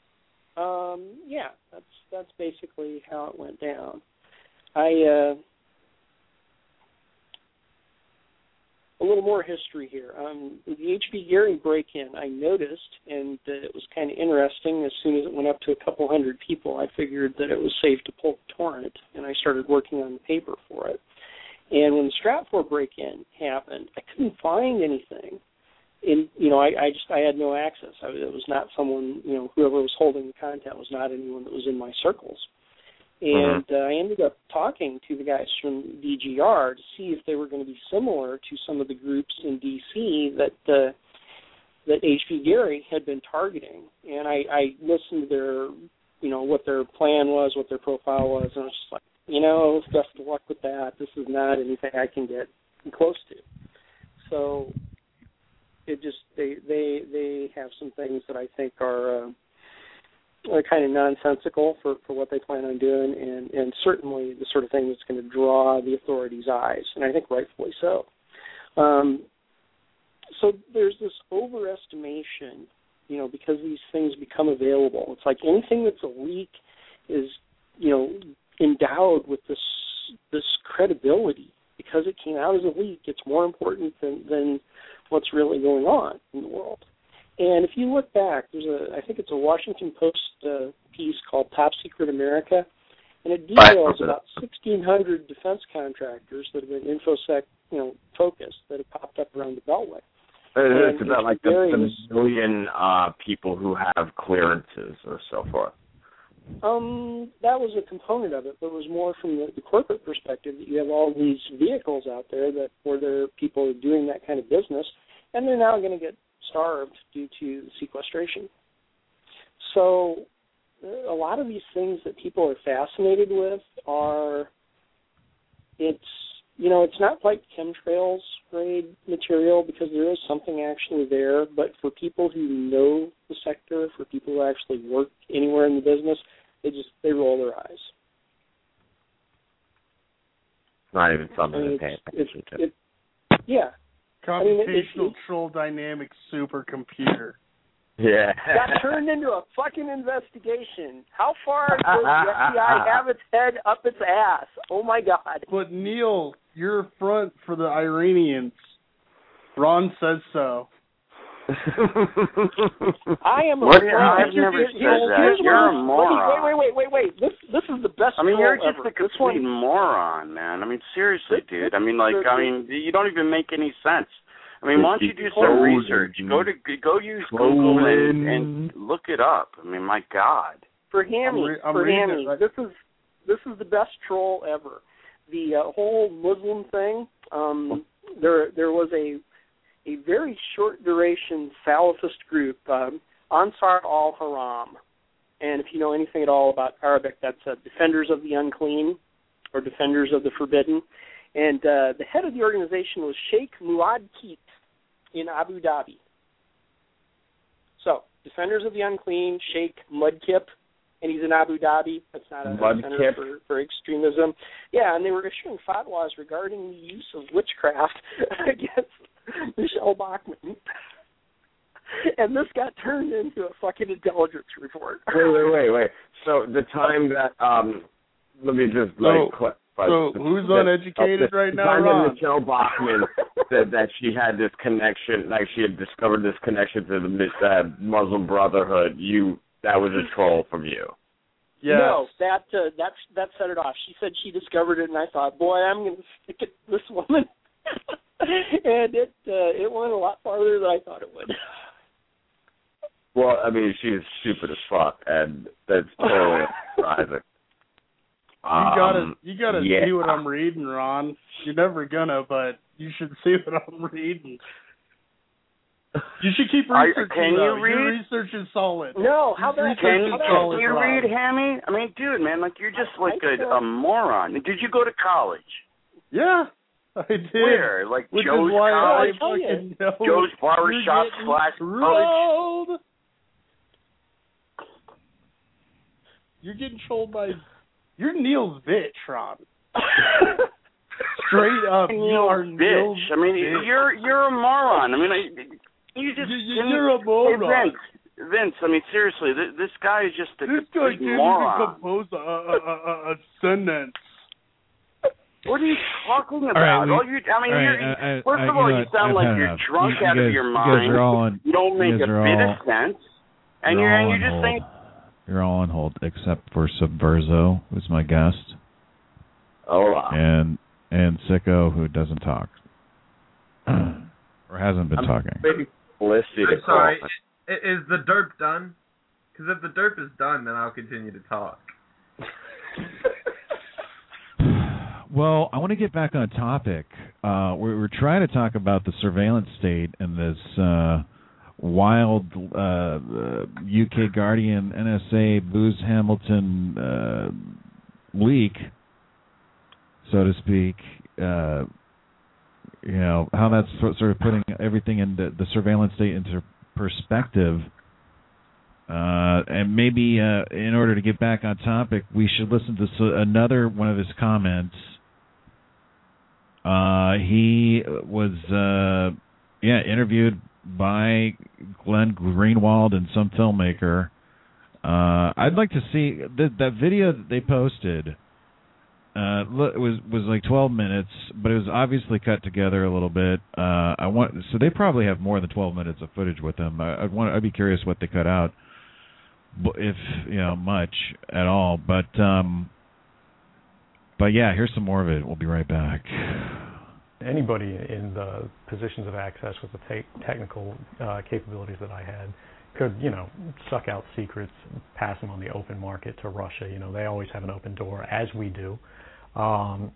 Um, yeah, that's that's basically how it went down. I uh, a little more history here. Um, the H B Gary break-in, I noticed, and uh, it was kind of interesting. As soon as it went up to a couple hundred people, I figured that it was safe to pull the torrent, and I started working on the paper for it. And when the Stratfor break-in happened, I couldn't find anything. In you know, I, I just I had no access. I, it was not someone, you know, whoever was holding the content was not anyone that was in my circles. And uh, I ended up talking to the guys from D G R to see if they were going to be similar to some of the groups in D C that uh, that H B Gary had been targeting. And I, I listened to their, you know, what their plan was, what their profile was, and I was just like, you know, best of luck with that. This is not anything I can get close to. So it just they they they have some things that I think are. Uh, are kind of nonsensical for, for what they plan on doing, and, and certainly the sort of thing that's going to draw the authorities' eyes, and I think rightfully so. Um, so there's this overestimation, you know, because these things become available. It's like anything that's a leak is, you know, endowed with this this credibility. Because it came out as a leak, it's more important than, than what's really going on in the world. And if you look back, there's a, I think it's a Washington Post uh, piece called Top Secret America, and it details about sixteen hundred defense contractors that have been InfoSec, you know, focused that have popped up around the Beltway. It's And about like the, various, the million uh, people who have clearances or so forth. Um, that was a component of it, but it was more from the, the corporate perspective that you have all these vehicles out there that where there are people doing that kind of business, and they're now going to get starved due to sequestration. So a lot of these things that people are fascinated with are, it's, you know, it's not like chemtrails grade material because there is something actually there, but for people who know the sector, for people who actually work anywhere in the business, they just, they roll their eyes. Not even something I mean, to pay it's, attention it's, to. it, yeah. Computational I mean, it, it, Troll Dynamics supercomputer. Yeah. Got turned into a fucking investigation. How far does the F B I have its head up its ass? Oh, my God. But, Neil, you're a front for the Iranians. Ron says so. I am a What? moron. I've never Here's- said here's- that. here's You're what- a moron. Wait, wait, wait, wait, wait. This this is the best I mean, troll you're just ever. a This complete one- moron, man. I mean, seriously, dude. I mean, like, This- I mean, you don't even make any sense. I mean, why don't you do some Trolling. research? Go to go use Google and, Trolling. and look it up. I mean, my God. For Hammy, I'm re- I'm for reading Hammy, it right- this is this is the best troll ever. The uh, whole Muslim thing. Um, there there was a a very short duration Salafist group, um, Ansar al-Haram, and if you know anything at all about Arabic, that's uh, Defenders of the Unclean or Defenders of the Forbidden. And uh, the head of the organization was Sheikh Muad Keet in Abu Dhabi. So, Defenders of the Unclean, Sheikh Mudkip, and he's in Abu Dhabi. That's not a Mudkip. center for, for extremism. Yeah, and they were issuing fatwas regarding the use of witchcraft against Michelle Bachmann. And this got turned into a fucking intelligence report. Wait, wait, wait, wait. So the time that, um, let me just, like, So- clip. So who's uneducated right now, The time Ron? that Michelle Bachmann said that she had this connection, like she had discovered this connection to the uh, Muslim Brotherhood, you that was a troll from you. Yes. No, that uh, that that set it off. She said she discovered it, and I thought, boy, I'm going to stick it to this woman. And it uh, it went a lot farther than I thought it would. Well, I mean, she's stupid as fuck, and that's totally surprising. You gotta, Um, you gotta yeah. see what I'm reading, Ron. You're never gonna, but you should see what I'm reading. You should keep Are- researching. can you though. Your read? research is solid. No, how Your about research Can, is how can about- solid, you Ron. read, Hammy? I mean, dude, man, like, you're just like I a, can. a moron. Did you go to college? Yeah, I did. Where? Like Which Joe's is why College? I fucking know Joe's Barbershop you're getting slash college? trolled. You're getting trolled by. You're Neil's bitch, Ron. Straight up, you are bitch. Neil's I mean, bitch. you're you're a moron. I mean, I, you just You- you- can you're a Hey, moron. Vince, Vince. I mean, seriously, this, this guy is just a This guy complete can't even moron. compose a, a, a, a sentence. What are you talking about? right, we- all you, I mean, all you're, right, I- I- first I- of you all, know you what? sound I've like had you're enough. drunk You- you out guys- of your you mind. guys are all on- you don't make you a guys are bit all- of sense, and You're you're and all you on just hold. think. You're all on hold except for Subverso, who's my guest, Oh, wow. and and Sicko, who doesn't talk or hasn't been I'm talking. waiting for Felicity to I'm sorry. call. I- Is the derp done? Because if the derp is done, then I'll continue to talk. Well, I want to get back on topic. Uh, we're, we're trying to talk about the surveillance state and this uh, wild uh, uh, U K Guardian, N S A, Booz Hamilton uh, leak, so to speak. Uh, you know, how that's sort of putting everything in the, the surveillance state into perspective. Uh, and maybe uh, in order to get back on topic, we should listen to so another one of his comments. Uh, he was, uh, yeah, interviewed by Glenn Greenwald and some filmmaker. Uh, I'd like to see that that video that they posted. Uh, it was was like twelve minutes, but it was obviously cut together a little bit. Uh, I want so they probably have more than twelve minutes of footage with them. I, I'd want I'd be curious what they cut out, if you know much at all. But um, but yeah, here's some more of it. We'll be right back. Anybody in the positions of access with the te- technical uh, capabilities that I had could, you know, suck out secrets, pass them on the open market to Russia. You know, they always have an open door, as we do. Um,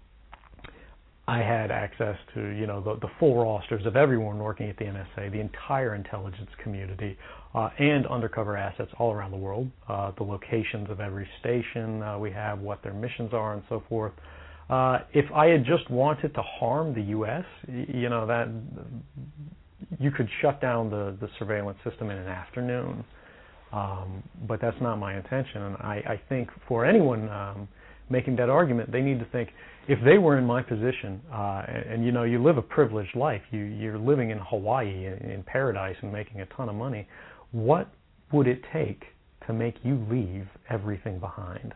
I had access to, you know, the, the full rosters of everyone working at the N S A, the entire intelligence community, uh, and undercover assets all around the world, uh, the locations of every station uh, we have, what their missions are, and so forth. Uh, if I had just wanted to harm the U S, you know, that you could shut down the, the surveillance system in an afternoon. Um, but that's not my intention. And I, I think for anyone um, making that argument, they need to think, if they were in my position, uh, and, and, you know, you live a privileged life, you, you're living in Hawaii in, in paradise and making a ton of money, what would it take to make you leave everything behind?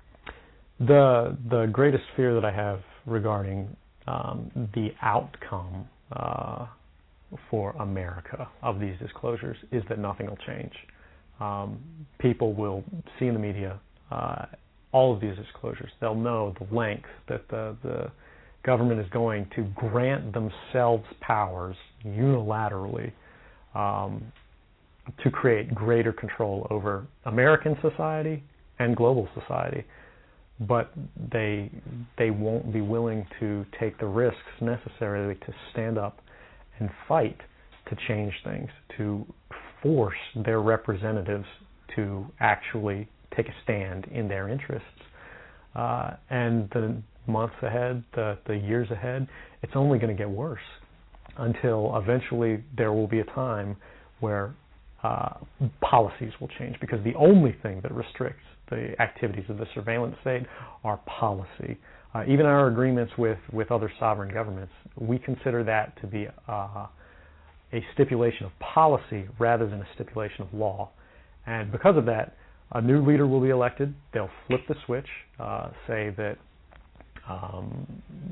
The the greatest fear that I have regarding um, the outcome uh, for America of these disclosures is that nothing will change. Um, people will see in the media uh, all of these disclosures. They'll know the length that the, the government is going to grant themselves powers unilaterally um, to create greater control over American society and global society. But they they won't be willing to take the risks necessary to stand up and fight to change things, to force their representatives to actually take a stand in their interests. Uh, and the months ahead, the, the years ahead, it's only going to get worse until eventually there will be a time where uh, policies will change, because the only thing that restricts the activities of the surveillance state are policy. Uh, even our agreements with, with other sovereign governments, we consider that to be uh, a stipulation of policy rather than a stipulation of law. And because of that, a new leader will be elected. They'll flip the switch, uh, say that um,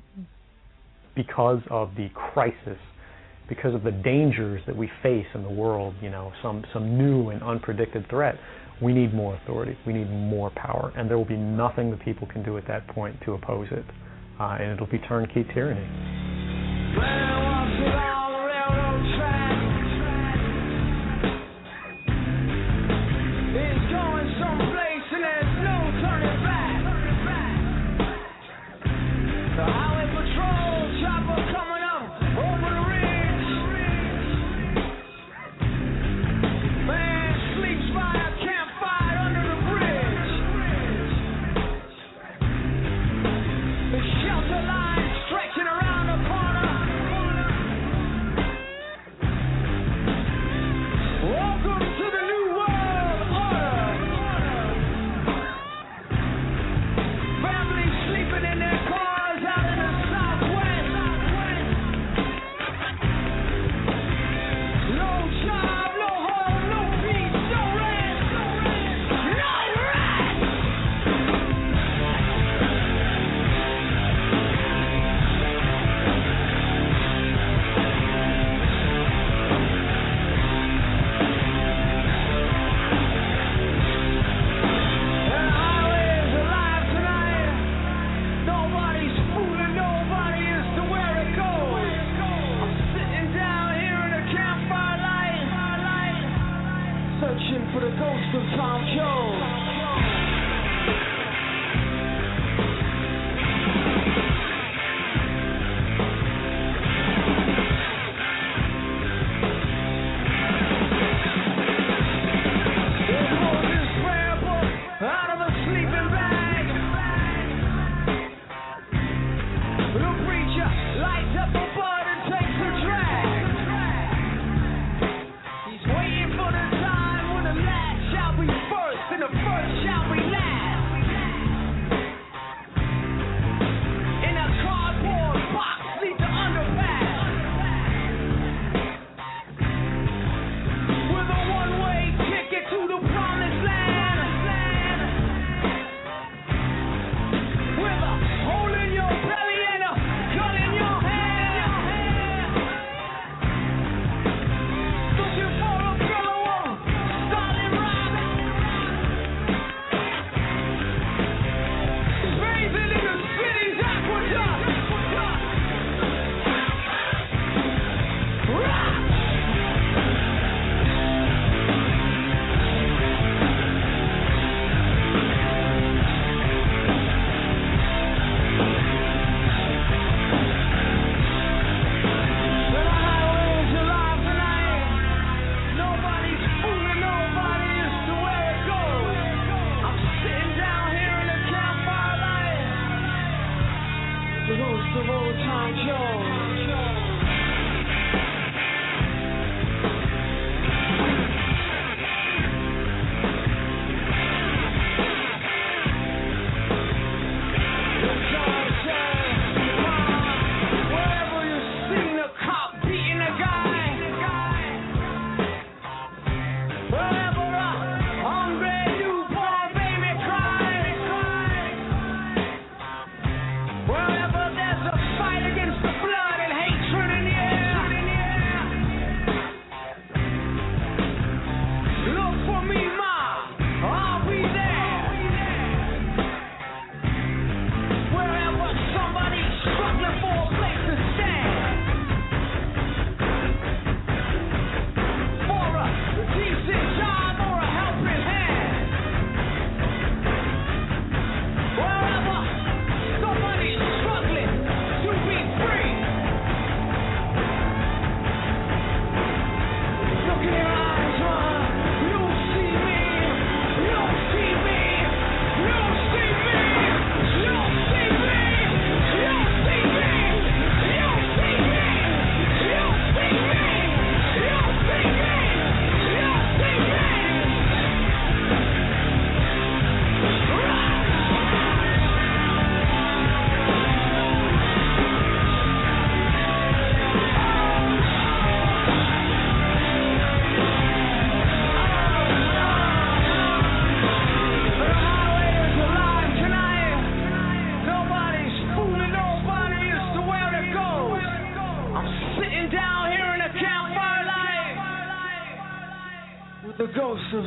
because of the crisis, because of the dangers that we face in the world, you know, some, some new and unpredicted threat, we need more authority. We need more power. And there will be nothing that people can do at that point to oppose it. Uh, and it'll be turnkey tyranny. Lights up a button.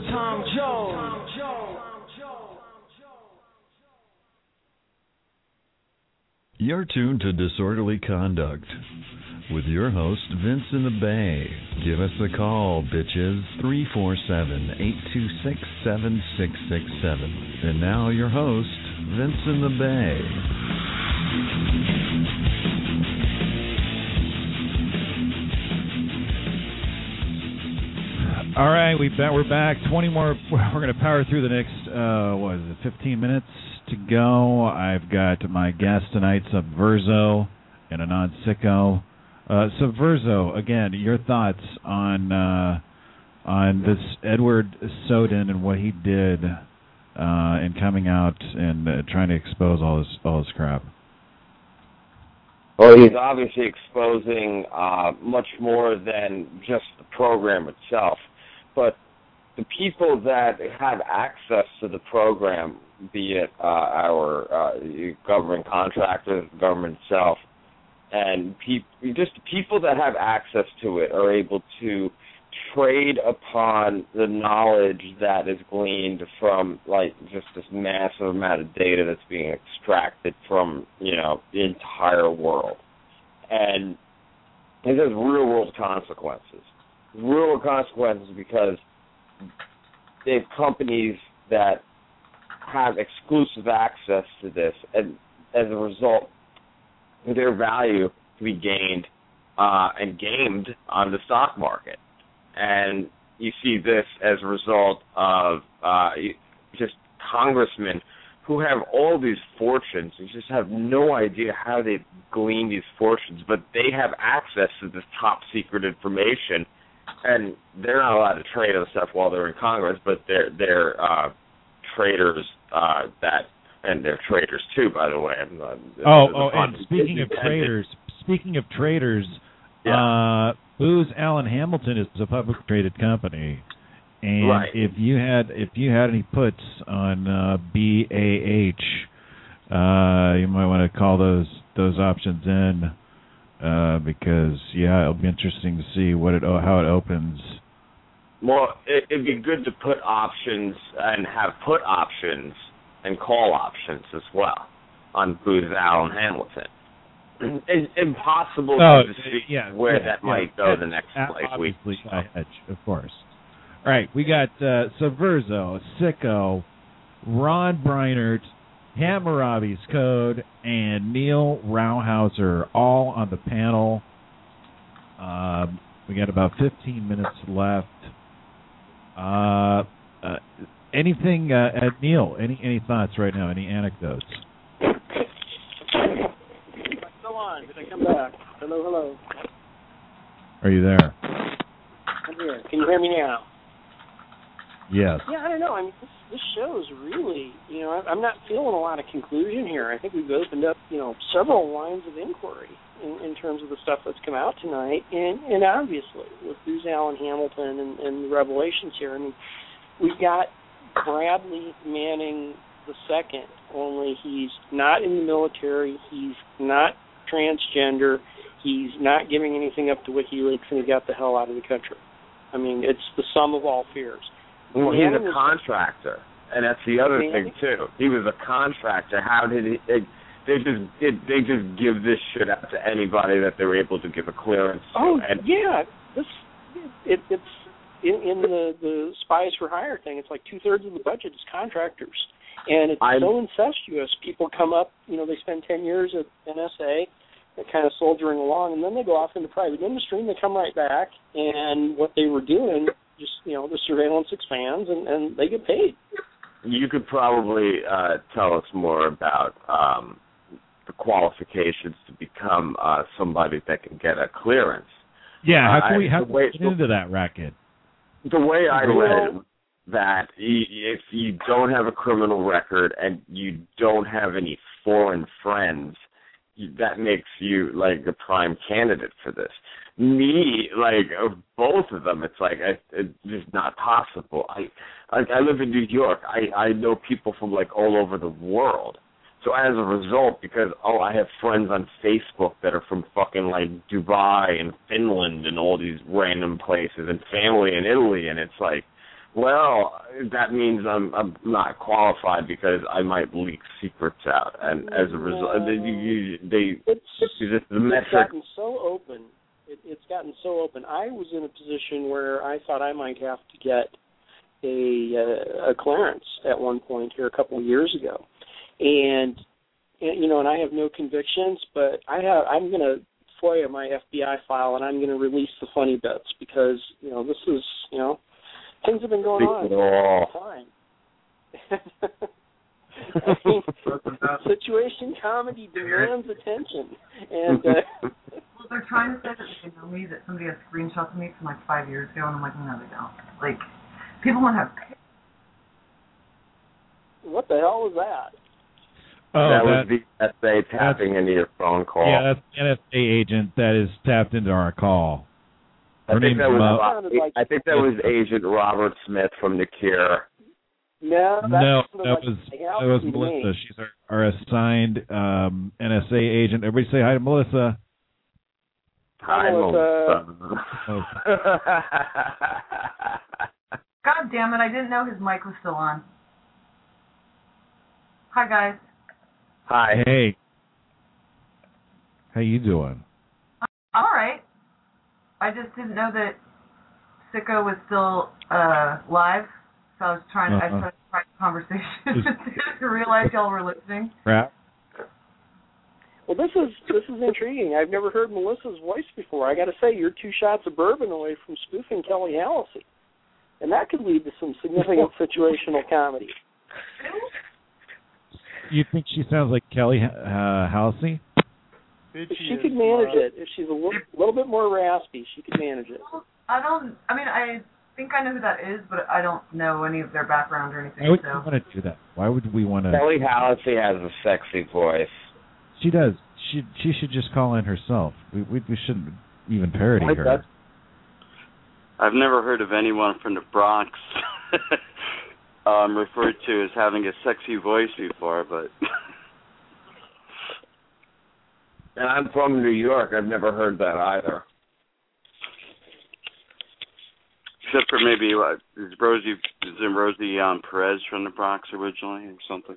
Tom Jones. You're tuned to Disorderly Conduct with your host, Vince in the Bay. Give us a call, bitches, three four seven, eight two six, seven six six seven. And now your host, Vince in the Bay. All right, we bet we're back. twenty more. We're going to power through the next, uh, what is it, fifteen minutes to go. I've got my guest tonight, Subverso and Anand Sicko. Uh, Subverso, again, your thoughts on uh, on this Edward Snowden and what he did uh, in coming out and uh, trying to expose all this all this crap. Well, he's obviously exposing uh, much more than just the program itself. But the people that have access to the program, be it uh, our uh, government contractors, the government itself, and pe- just people that have access to it are able to trade upon the knowledge that is gleaned from, like, just this massive amount of data that's being extracted from, you know, the entire world. And it has real-world consequences. Real consequences because they have companies that have exclusive access to this, and as a result, their value can be gained uh, and gamed on the stock market. And you see this as a result of uh, just congressmen who have all these fortunes. You just have no idea how they glean these fortunes, but they have access to this top-secret information. And they're not allowed to trade on stuff while they're in Congress, but they're they're uh, traders uh, that, and they're traders too, by the way. I'm not, oh, oh, and speaking of traders, speaking of traders, yeah. uh, Booz Allen Hamilton is a publicly traded company, and right. if you had if you had any puts on uh, B A H, uh, you might want to call those those options in. Uh, because yeah, it'll be interesting to see what it how it opens. Well, it, it'd be good to put options and have put options and call options as well on Booz Allen Hamilton. It's impossible oh, to see yeah, where yeah, that yeah, might go yeah, the next place. Obviously, I hedge, of course. All right, we got uh, Subverso, Sicko, Ron Breinert, Hammurabi's Code, and Neil Rauhauser, all on the panel. Um, we got about fifteen minutes left. Uh, uh, anything, uh, uh, Neil? Any any thoughts right now? Any anecdotes? Go on. Did I come back? Hello, hello. Are you there? I'm here. Can you hear me now? Yes. Yeah, I don't know. I mean, this, this show is really, you know, I'm not feeling a lot of conclusion here. I think we've opened up, you know, several lines of inquiry in, in terms of the stuff that's come out tonight. And, and obviously, with Booz Allen Hamilton and, and the revelations here, I mean, we've got Bradley Manning the second, only he's not in the military, he's not transgender, he's not giving anything up to WikiLeaks, and he got the hell out of the country. I mean, it's the sum of all fears. Well, he's a contractor, and that's the other thing too. He was a contractor. How did he? They, they just did. They just give this shit out to anybody that they're able to give a clearance to. Oh and yeah, this it, it's in, in the the spies for hire thing. It's like two thirds of the budget is contractors, and it's I'm, so incestuous. People come up, you know, they spend ten years at N S A. They're kind of soldiering along, and then they go off into private industry, and they come right back, and what they were doing, just, you know, the surveillance expands, and, and they get paid. You could probably uh, tell us more about um, the qualifications to become uh, somebody that can get a clearance. Yeah, how can uh, we how way, can we get into that racket? The way I read it, that if you don't have a criminal record and you don't have any foreign friends, that makes you like a prime candidate for this. Me, like of both of them, it's like I, it's just not possible. I, like I live in New York. I, I know people from like all over the world. So as a result, because oh, I have friends on Facebook that are from fucking like Dubai and Finland and all these random places, and family in Italy, and it's like Well, that means I'm I'm not qualified because I might leak secrets out, and as a result, No. they, you, they It's, the it's metric. gotten so open. It, it's gotten so open. I was in a position where I thought I might have to get a uh, a clearance at one point here a couple of years ago, and, and you know, and I have no convictions, but I have. I'm going to FOIA my F B I file, and I'm going to release the funny bits because you know this is you know things have been going on. Speak it all. Fine. I mean, situation comedy demands attention, and uh, well, they're trying to say that they know me, that somebody has screenshots of me from like five years ago, and I'm like, no, they don't. Like, people want to have. What the hell was that? Oh, that, that was the S A tapping into your phone call. Yeah, that's the N S A agent that is tapped into our call. Her I think name's that was Mo. like- I think that was Agent Robert Smith from the Cure. No, that No, sounded that like was a that was galaxy to Melissa. me. She's our, our assigned um, N S A agent. Everybody say hi to Melissa. Hi, Melissa. Melissa. God damn it! I didn't know his mic was still on. Hi guys. Hi. Hey. How you doing? I'm all right. I just didn't know that Sicko was still uh, live, so I was trying. Uh-huh. I started a private conversation. Didn't realize y'all were listening. Crap. Well, this is this is intriguing. I've never heard Melissa's voice before. I got to say, you're two shots of bourbon away from spoofing Kelly Halsey, and that could lead to some significant situational comedy. You think she sounds like Kelly uh, Halsey? If she could manage it, if she's a little, little bit more raspy, she could manage it. I don't. I mean, I think I know who that is, but I don't know any of their background or anything. Why would so. we want to do that? Why would we want to? Kelly Halsey has a sexy voice. She does. She she should just call in herself. We we, we shouldn't even parody Like her. that. I've never heard of anyone from the Bronx um, referred to as having a sexy voice before, but. And I'm from New York. I've never heard that either. Except for maybe what, is Rosie is it Rosie um, Perez from the Bronx originally or something?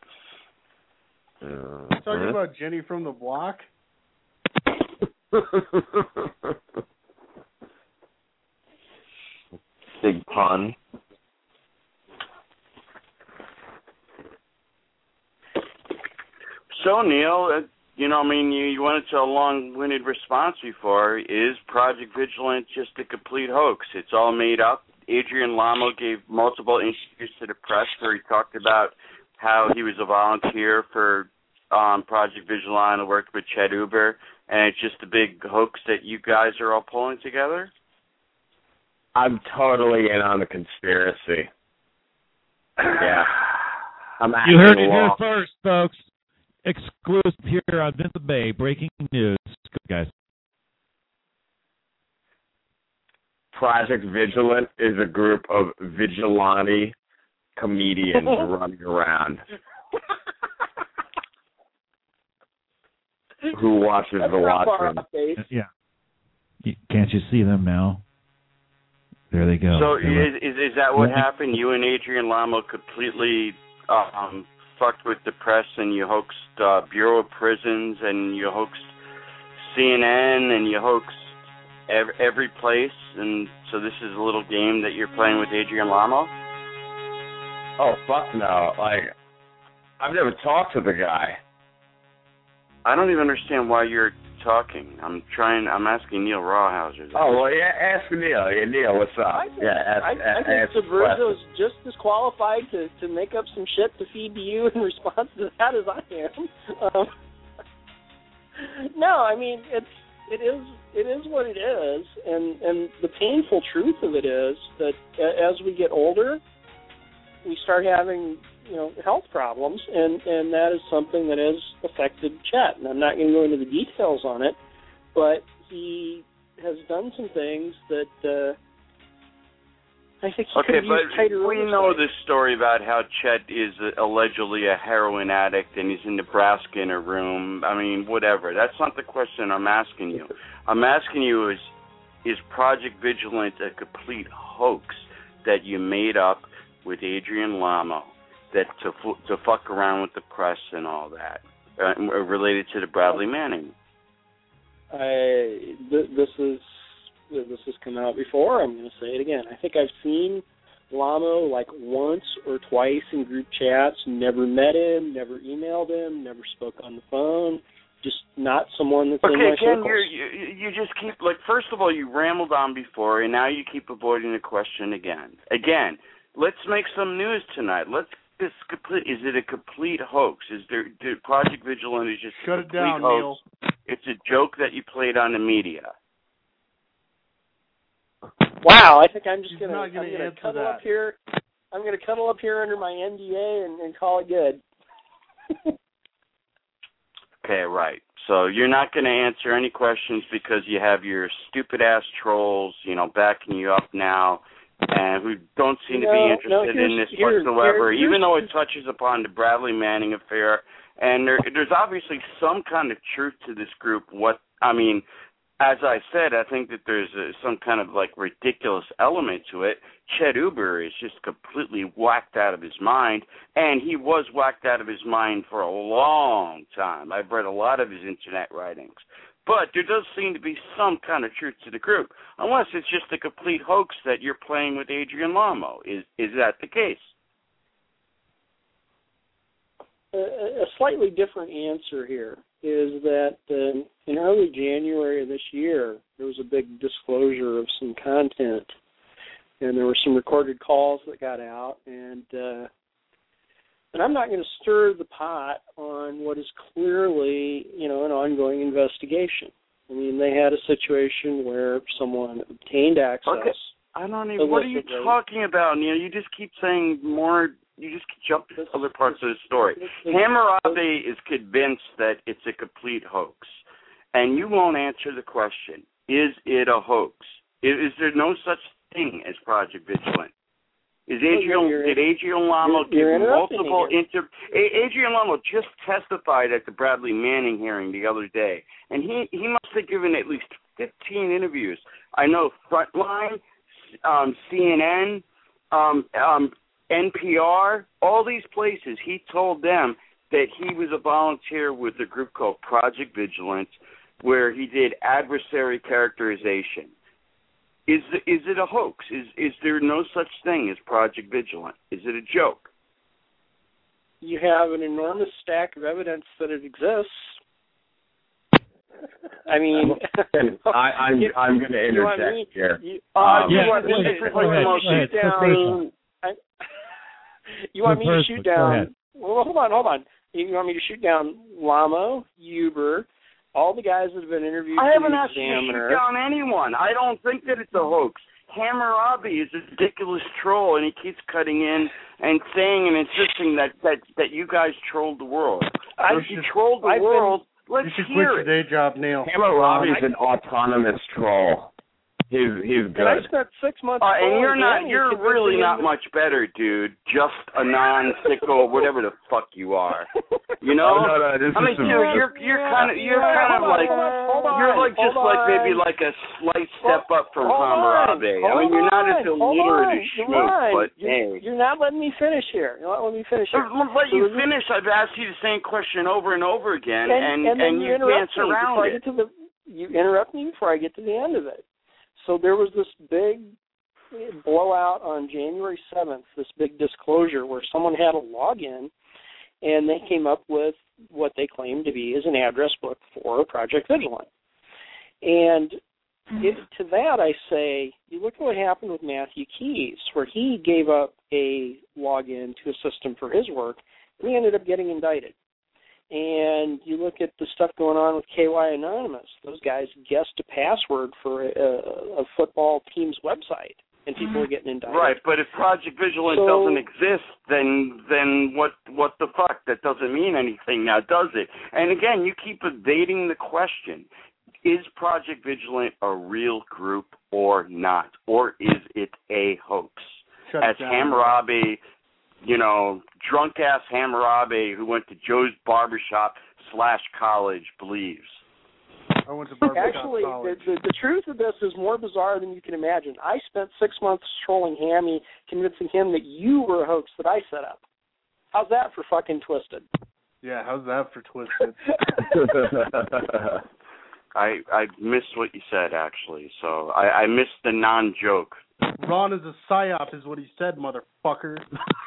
Uh, Talking about Jenny from the block? Big pun. So Neil, uh, you know, I mean, you, you went into a long-winded response before. Is Project Vigilant just a complete hoax? It's all made up. Adrian Lamo gave multiple interviews to the press where he talked about how he was a volunteer for um, Project Vigilant and worked with Chet Uber, and it's just a big hoax that you guys are all pulling together? I'm totally in on the conspiracy. Yeah. I'm You heard it acting here along. first, folks. Exclusive here on Vince Bay. Breaking news, guys. Project Vigilant is a group of vigilante comedians running around. Who watches That's the not far Watchmen? off base. Yeah. You- Can't you see them now? There they go. So They're is, is is that what Yeah. happened? You and Adrian Lamo completely um, fucked with the press, and you hoaxed uh, Bureau of Prisons, and you hoaxed C N N, and you hoaxed every, every place, and so this is a little game that you're playing with Adrian Lamo? Oh, fuck no. Like, I've never talked to the guy. I don't even understand why you're talking. I'm trying. I'm asking Neil Rawhauser. Oh, well, yeah, ask Neil. Yeah, Neil, what's up? I think, yeah, ask, I, I ask, think ask Subverso is just as qualified to, to make up some shit to feed to you in response to that as I am. Um, no, I mean it's it is it is what it is, and and the painful truth of it is that as we get older, we start having you know health problems, and and that is something that has affected Chet. And I'm not going to go into the details on it, but he has done some things that uh, I think he Okay, could use but tighter we oversight. know this story about how Chet is allegedly a heroin addict and he's in Nebraska in a room. I mean, whatever. That's not the question I'm asking you. I'm asking you is, is Project Vigilant a complete hoax? that you made up with Adrian Lamo that to to fuck around with the press and all that uh, related to the Bradley Manning? I th- this is this has come out before. I'm going to say it again. I think I've seen Lamo like once or twice in group chats. Never met him. Never emailed him. Never spoke on the phone. Just not someone that's okay, in my again, circles. you're, you you just keep like first of all you rambled on before, and now you keep avoiding the question again. Again, let's make some news tonight. Let's this complete. Is it a complete hoax? Is there did Project Vigilant is just Shut a it complete down, hoax? Neil. It's a joke that you played on the media. Wow, I think I'm just going to not gonna I'm going answer to cuddle that. up here. I'm going to cuddle up here under my N D A and, and call it good. Okay, right. So you're not going to answer any questions because you have your stupid-ass trolls, you know, backing you up now, and who don't seem No, to be no, interested here's- in this here- whatsoever, here- even though it touches upon the Bradley Manning affair. And there, there's obviously some kind of truth to this group. What I mean, as I said, I think that there's a, some kind of, like, ridiculous element to it. Chet Uber is just completely whacked out of his mind, and he was whacked out of his mind for a long time. I've read a lot of his internet writings. But there does seem to be some kind of truth to the group, unless it's just a complete hoax that you're playing with Adrian Lamo. Is is that the case? A, a slightly different answer here is that um, in early January of this year, there was a big disclosure of some content, and there were some recorded calls that got out, and uh, and I'm not going to stir the pot on what is clearly, you know, an ongoing investigation. I mean, they had a situation where someone obtained access. Okay. I don't even. What are you illicitly. talking about, Neil? You just keep saying more. You just jump to other parts of the story. Hammurabi is convinced that it's a complete hoax, and you won't answer the question: is it a hoax? Is, is there no such thing as Project Vigilant? Is Adrian you're, did Adrian Lamo you're, you're give multiple me inter? A- Adrian Lamo just testified at the Bradley Manning hearing the other day, and he he must have given at least fifteen interviews. I know Frontline, um, C N N, um, um, N P R, all these places. He told them that he was a volunteer with a group called Project Vigilant, where he did adversary characterization. Is is it a hoax? Is is there no such thing as Project Vigilant? Is it a joke? You have an enormous stack of evidence that it exists. I mean, I, I'm you, I'm going to you want interject me, here. You, uh, Um, you yeah, want me go to ahead, like, go ahead, go shoot ahead. down? I, you want me to First, shoot go down? ahead. Well, hold on, hold on. You want me to shoot down Lamo, Uber, all the guys that have been interviewed? I for haven't the asked you to Examiner. shoot down anyone. I don't think that it's a hoax. Hammurabi is a ridiculous troll, and he keeps cutting in and saying and insisting that, that, that you guys trolled the world. So if you trolled the I've world, been, let's You should hear quit it. your day job, Neil. Hammurabi's an autonomous troll. He's he's And I good. spent six months. Uh, and you're not, trolling you're him, really convincing not him much better, dude. Just a non-sicko, whatever the fuck you are. You know? Oh, no, no, this I mean, is some, dude, you're you're kind of you're Yeah, kind of hold on, like hold on, hold on, you're like just hold like maybe on. like a slight step up from Hold on, Hammurabi. I mean, hold you're not as on, hold illiterate on, as you're Schmoop, right. but you're, hey. you're not letting me finish here. You're not letting me finish here. Let So you this is- finish. I've asked you the same question over and over again, and, and, and, then and you, you interrupt dance me around before I it. get to the. You interrupt me before I get to the end of it. So there was this big blowout on January seventh, this big disclosure where someone had a login, and they came up with what they claimed to be as an address book for Project Vigilant. And it, to that I say, you look at what happened with Matthew Keys, where he gave up a login to a system for his work, and he ended up getting indicted. And you look at the stuff going on with K Y Anonymous. Those guys guessed a password for a, a football team's website, and people are getting indicted. Right, but if Project Vigilant So- doesn't exist, then then what what the fuck? That doesn't mean anything now, does it? And again, you keep evading the question. Is Project Vigilant a real group or not? Or is it a hoax? Shut it As down. Hammurabi, you know, drunk-ass Hammurabi who went to Joe's Barbershop slash college believes. I went to Barber Actually, the, the, the truth of this is more bizarre than you can imagine. I spent six months trolling Hammy, convincing him that you were a hoax that I set up. How's that for fucking twisted? Yeah, how's that for twisted? I I missed what you said, actually, so I, I missed the non-joke. Ron is a psyop, is what he said, motherfucker.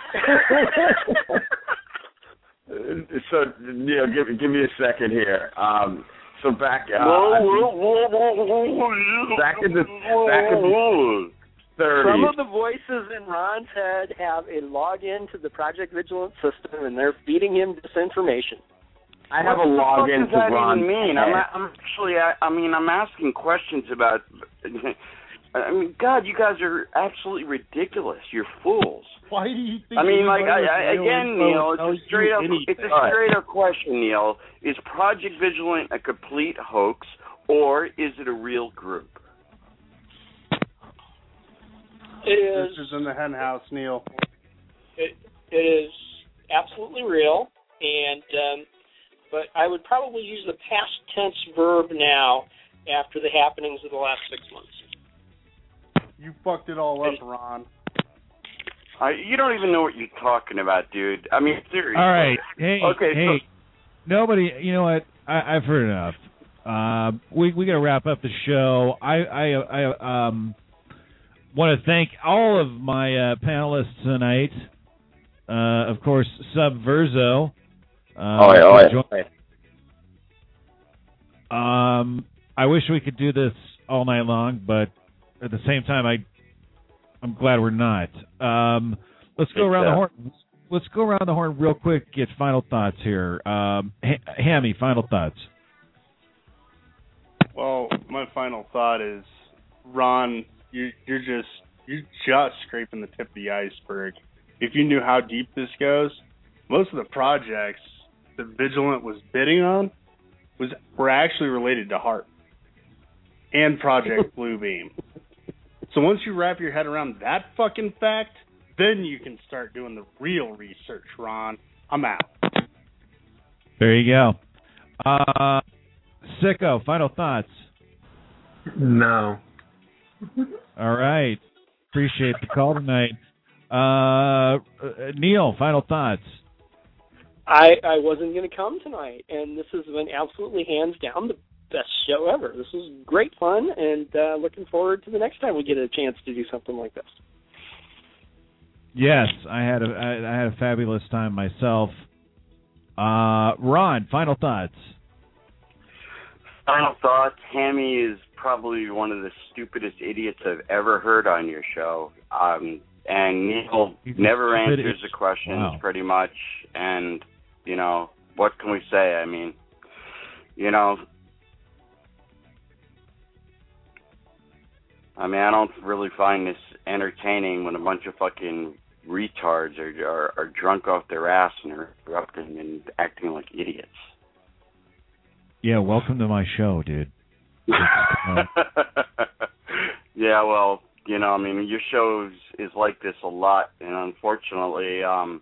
So, Neil, give, give me a second here. Um, so back, uh, Whoa, whoa, whoa, whoa, whoa, back in the back in the thirties. Some of the voices in Ron's head have a login to the Project Vigilant system, and they're feeding him disinformation. I have what a login to to Ron's even mean? head. I'm, I'm actually, I, I mean, I'm asking questions about. I mean, God, you guys are absolutely ridiculous. You're fools. Why do you think? I mean, like, anybody I, I, with real again, info Neil, tells it's a straight you up, anything? it's a straight up question, Neil. Is Project Vigilant a complete hoax, or is it a real group? It is. This is in the hen house, Neil. It, it is absolutely real, and um, but I would probably use the past tense verb now after the happenings of the last six months. You fucked it all up, Ron. Uh, you don't even know what you're talking about, dude. I mean, seriously. All right. Hey, okay, hey. Nobody, you know what? I, I've heard enough. Uh, we we got to wrap up the show. I I, I um want to thank all of my uh, panelists tonight. Uh, of course, Subverso. Uh, oh, yeah, oh, yeah. Um, I wish we could do this all night long, but at the same time, I I'm glad we're not. Um, let's go around the horn. Let's go around the horn real quick. Get final thoughts here. Um, H- Hammy, final thoughts. Well, my final thought is, Ron, you, you're just you're just scraping the tip of the iceberg. If you knew how deep this goes, most of the projects that Vigilant was bidding on was were actually related to HAARP and Project Bluebeam. So once you wrap your head around that fucking fact, then you can start doing the real research, Ron. I'm out. There you go. Uh, Sicko, final thoughts. No. All right. Appreciate the call tonight. Uh, Neil, final thoughts. I I wasn't going to come tonight, and this has been absolutely hands down the best show ever. This was great fun, and uh, looking forward to the next time we get a chance to do something like this. Yes, I had a I, I had a fabulous time myself. Uh, Ron, final thoughts. Final thoughts. Hammy is probably one of the stupidest idiots I've ever heard on your show. Um, and Neil never answers the questions, wow. pretty much. And, you know, what can we say? I mean, you know, I mean, I don't really find this entertaining when a bunch of fucking retards are are, are drunk off their ass and are interrupting and acting like idiots. Yeah, welcome to my show, dude. uh, yeah, well, you know, I mean, your show is, is like this a lot, and unfortunately, um,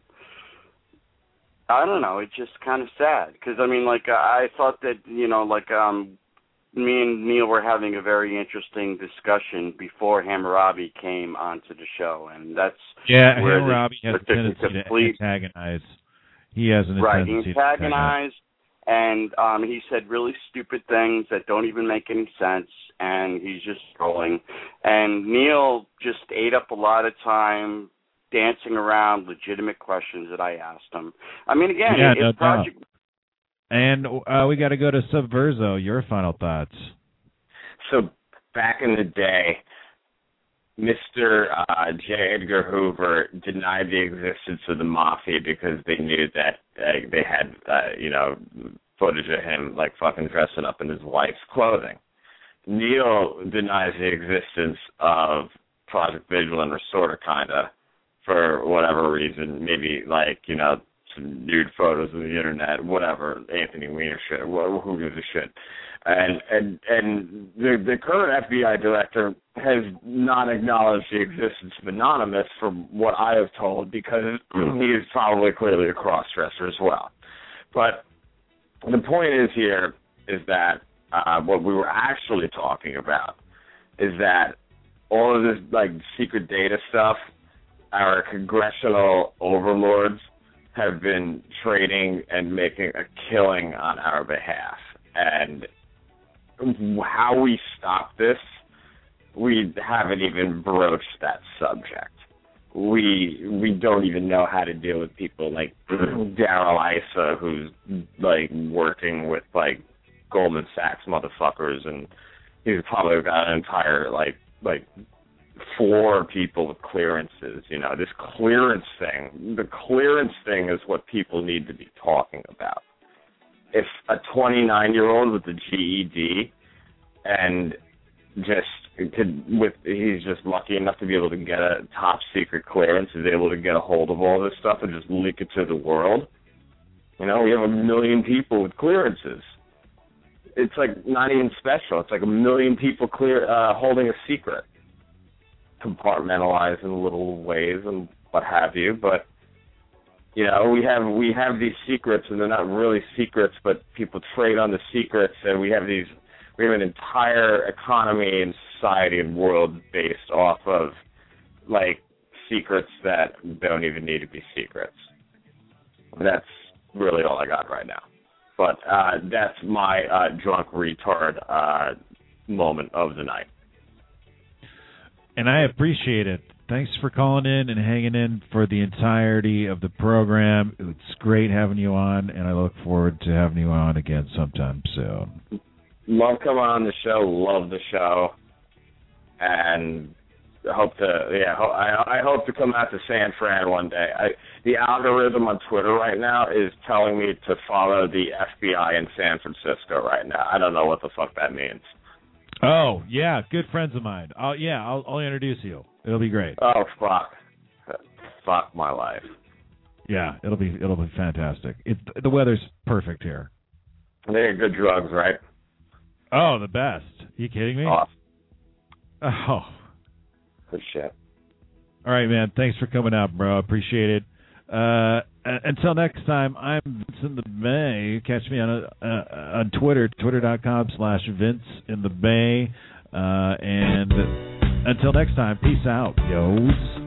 I don't know, it's just kind of sad, because, I mean, like, I thought that, you know, like, um, me and Neil were having a very interesting discussion before Hammurabi came onto the show, and that's yeah, where Hammurabi the, has a tendency complete, to antagonize. He has an right, tendency he antagonized, and um, he said really stupid things that don't even make any sense, and he's just trolling. And Neil just ate up a lot of time dancing around legitimate questions that I asked him. I mean, again, yeah, it's no Project. Doubt. And uh, we got to go to Subverso. Your final thoughts. So back in the day, Mister Uh, J. Edgar Hoover denied the existence of the mafia because they knew that uh, they had, uh, you know, footage of him like fucking dressing up in his wife's clothing. Neil denies the existence of Project Vigilant, or sort of, kind of, for whatever reason. Maybe like, you know, some nude photos of the internet, whatever. Anthony Weiner shit. Who gives a shit? And and and the the current F B I director has not acknowledged the existence of Anonymous, from what I have told, because he is probably clearly a cross-dresser as well. But the point is here is that Uh, what we were actually talking about is that all of this like secret data stuff, our congressional overlords have been trading and making a killing on our behalf. And how we stop this, we haven't even broached that subject. We we don't even know how to deal with people like Darrell Issa, who's like working with like Goldman Sachs motherfuckers, and he's probably got an entire like like four people with clearances. You know, this clearance thing, the clearance thing is what people need to be talking about. If a twenty-nine-year-old with a G E D and just could, with he's just lucky enough to be able to get a top secret clearance, is able to get a hold of all this stuff and just leak it to the world. You know, we have a million people with clearances. It's like not even special. It's like a million people clear uh, holding a secret, compartmentalized in little ways and what have you. But you know, we have we have these secrets, and they're not really secrets, but people trade on the secrets, and we have these. We have an entire economy and society and world based off of like secrets that don't even need to be secrets. That's really all I got right now. But uh, that's my uh, drunk retard uh, moment of the night. And I appreciate it. Thanks for calling in and hanging in for the entirety of the program. It's great having you on, and I look forward to having you on again sometime soon. Love coming on the show. Love the show, and hope to yeah. Ho- I, I hope to come out to San Fran one day. I, the algorithm on Twitter right now is telling me to follow the F B I in San Francisco right now. I don't know what the fuck that means. Oh yeah, good friends of mine. I'll, yeah, I'll, I'll introduce you. It'll be great. Oh fuck, fuck my life. Yeah, it'll be it'll be fantastic. It, the weather's perfect here. They get good drugs, right? Oh, the best. Are you kidding me? Awesome. Oh. Good shit. All right, man. Thanks for coming out, bro. Appreciate it. Uh, until next time, I'm Vince in the Bay. Catch me on uh, on Twitter, twitter.com slash Vince in the Bay. Uh, and until next time, peace out, yos.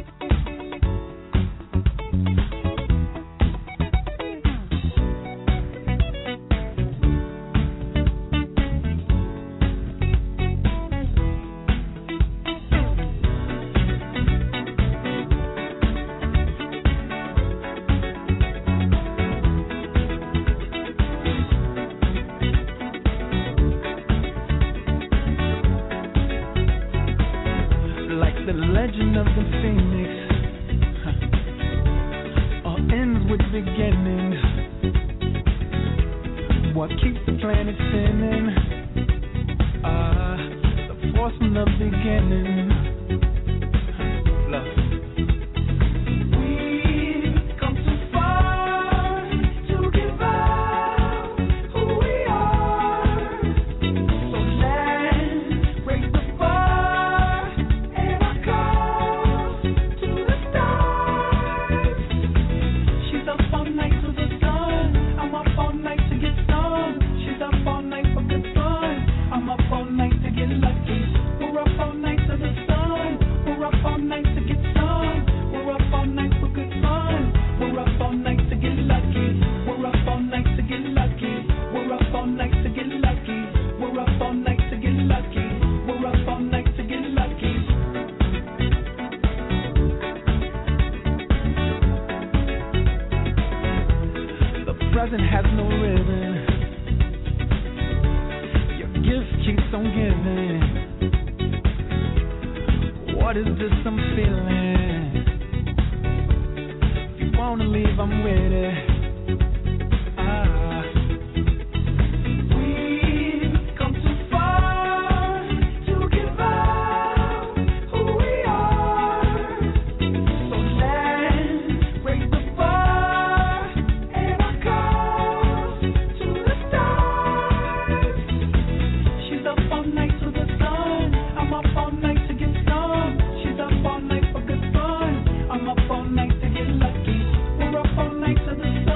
What is this I'm feeling? If you wanna leave, I'm with it. Ah. We've come too far to give up who we are. So let's raise the bar and our cause to the stars. She's up all night to the sun. I'm up all night to get some. She's up all night for good fun. I'm up all night to get lucky. We're up all night to the sun.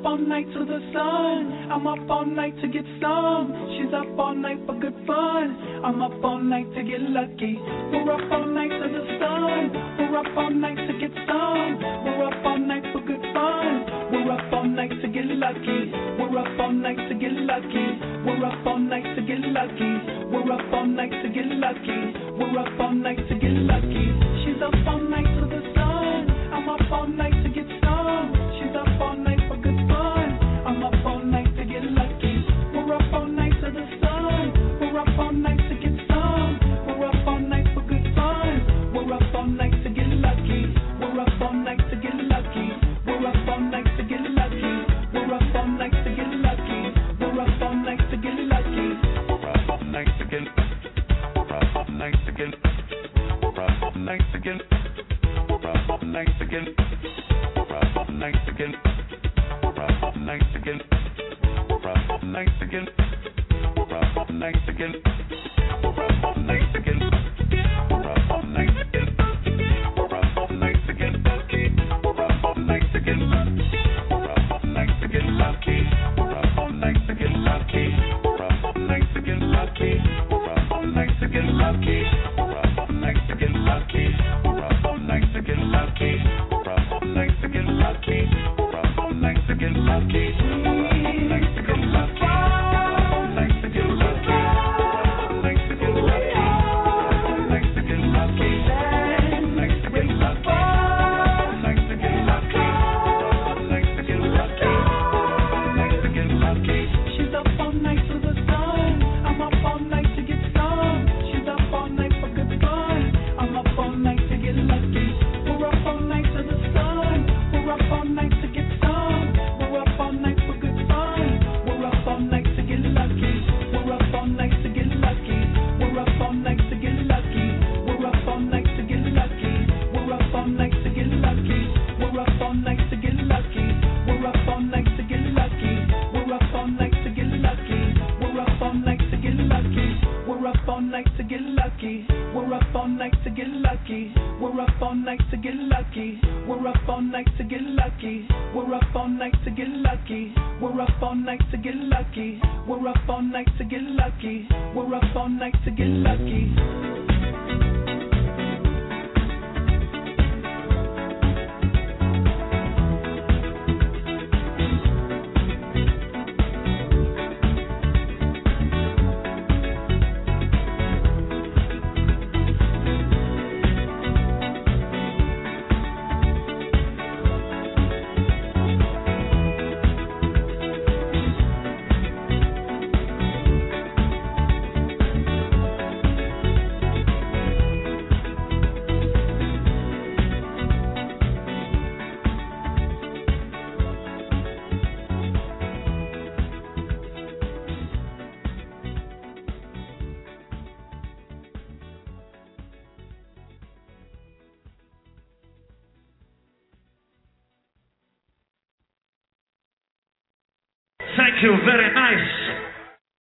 all night to the sun. I'm up all night to get some. She's up all night for good fun. I'm up all night to get lucky. We're up all night to the sun. We're up all night to get some. We're up all night for good fun. We're up all night to get lucky. We're up all night to get lucky. We're up all night to get lucky. We're up all night to get lucky. We're up all night to get lucky. She's up all night to the sun. I'm up all night to get some. She's up all night for good fun. I'm up all night to get lucky. We're up all night to the sun. We're up all night to get some. We're up all night for good fun. We're up all night to get lucky. We're up all night to get lucky. We're up all night to get lucky. We're up all night to get lucky. We're up all night to get lucky. We're up all night to get. We're up all night to get. We're up all night to get. We're up all night to get. We're up all night to get. We're up all night to get. We're up all night to get. We're up all night to get. We're up all night to get. We're up all night to get. We're up all night to get. We're up all night to get. We're up all night to get lucky. We're up all night to get lucky. We're up all night to get lucky. We're up all night to get lucky. We're up all night to get lucky. We're up all night to get lucky. We're up all night to get lucky. We're up all night to get lucky. We're up all night to get lucky. We're up all night to get lucky. We're up all night to get lucky. We're up all night to get lucky. We're up all night to get lucky. We're up all night to get lucky. We're up all night to get lucky. We're up all night to get lucky. She's up all night to the sun. I'm up all night to get some. She's up all night for good fun. I'm up all night to get lucky. We're up all night to the sun. We're up all night to get some. We're up all night for good fun. We're up all night to get lucky. We're up all night to get lucky. We're up all night to get lucky. We're up all night to get lucky. We're up all night to get lucky. We're up all night to get lucky. We're up all night to get lucky. We're up all night to get lucky. We're up all night to get lucky. We're up all night to get lucky. We're up all night to get lucky. We're up all night to get lucky. We're up all night to get lucky. We're up all night to get lucky. We're up all night to get lucky. We're up all night to get lucky. We're up all night to get lucky. Thank you, very nice.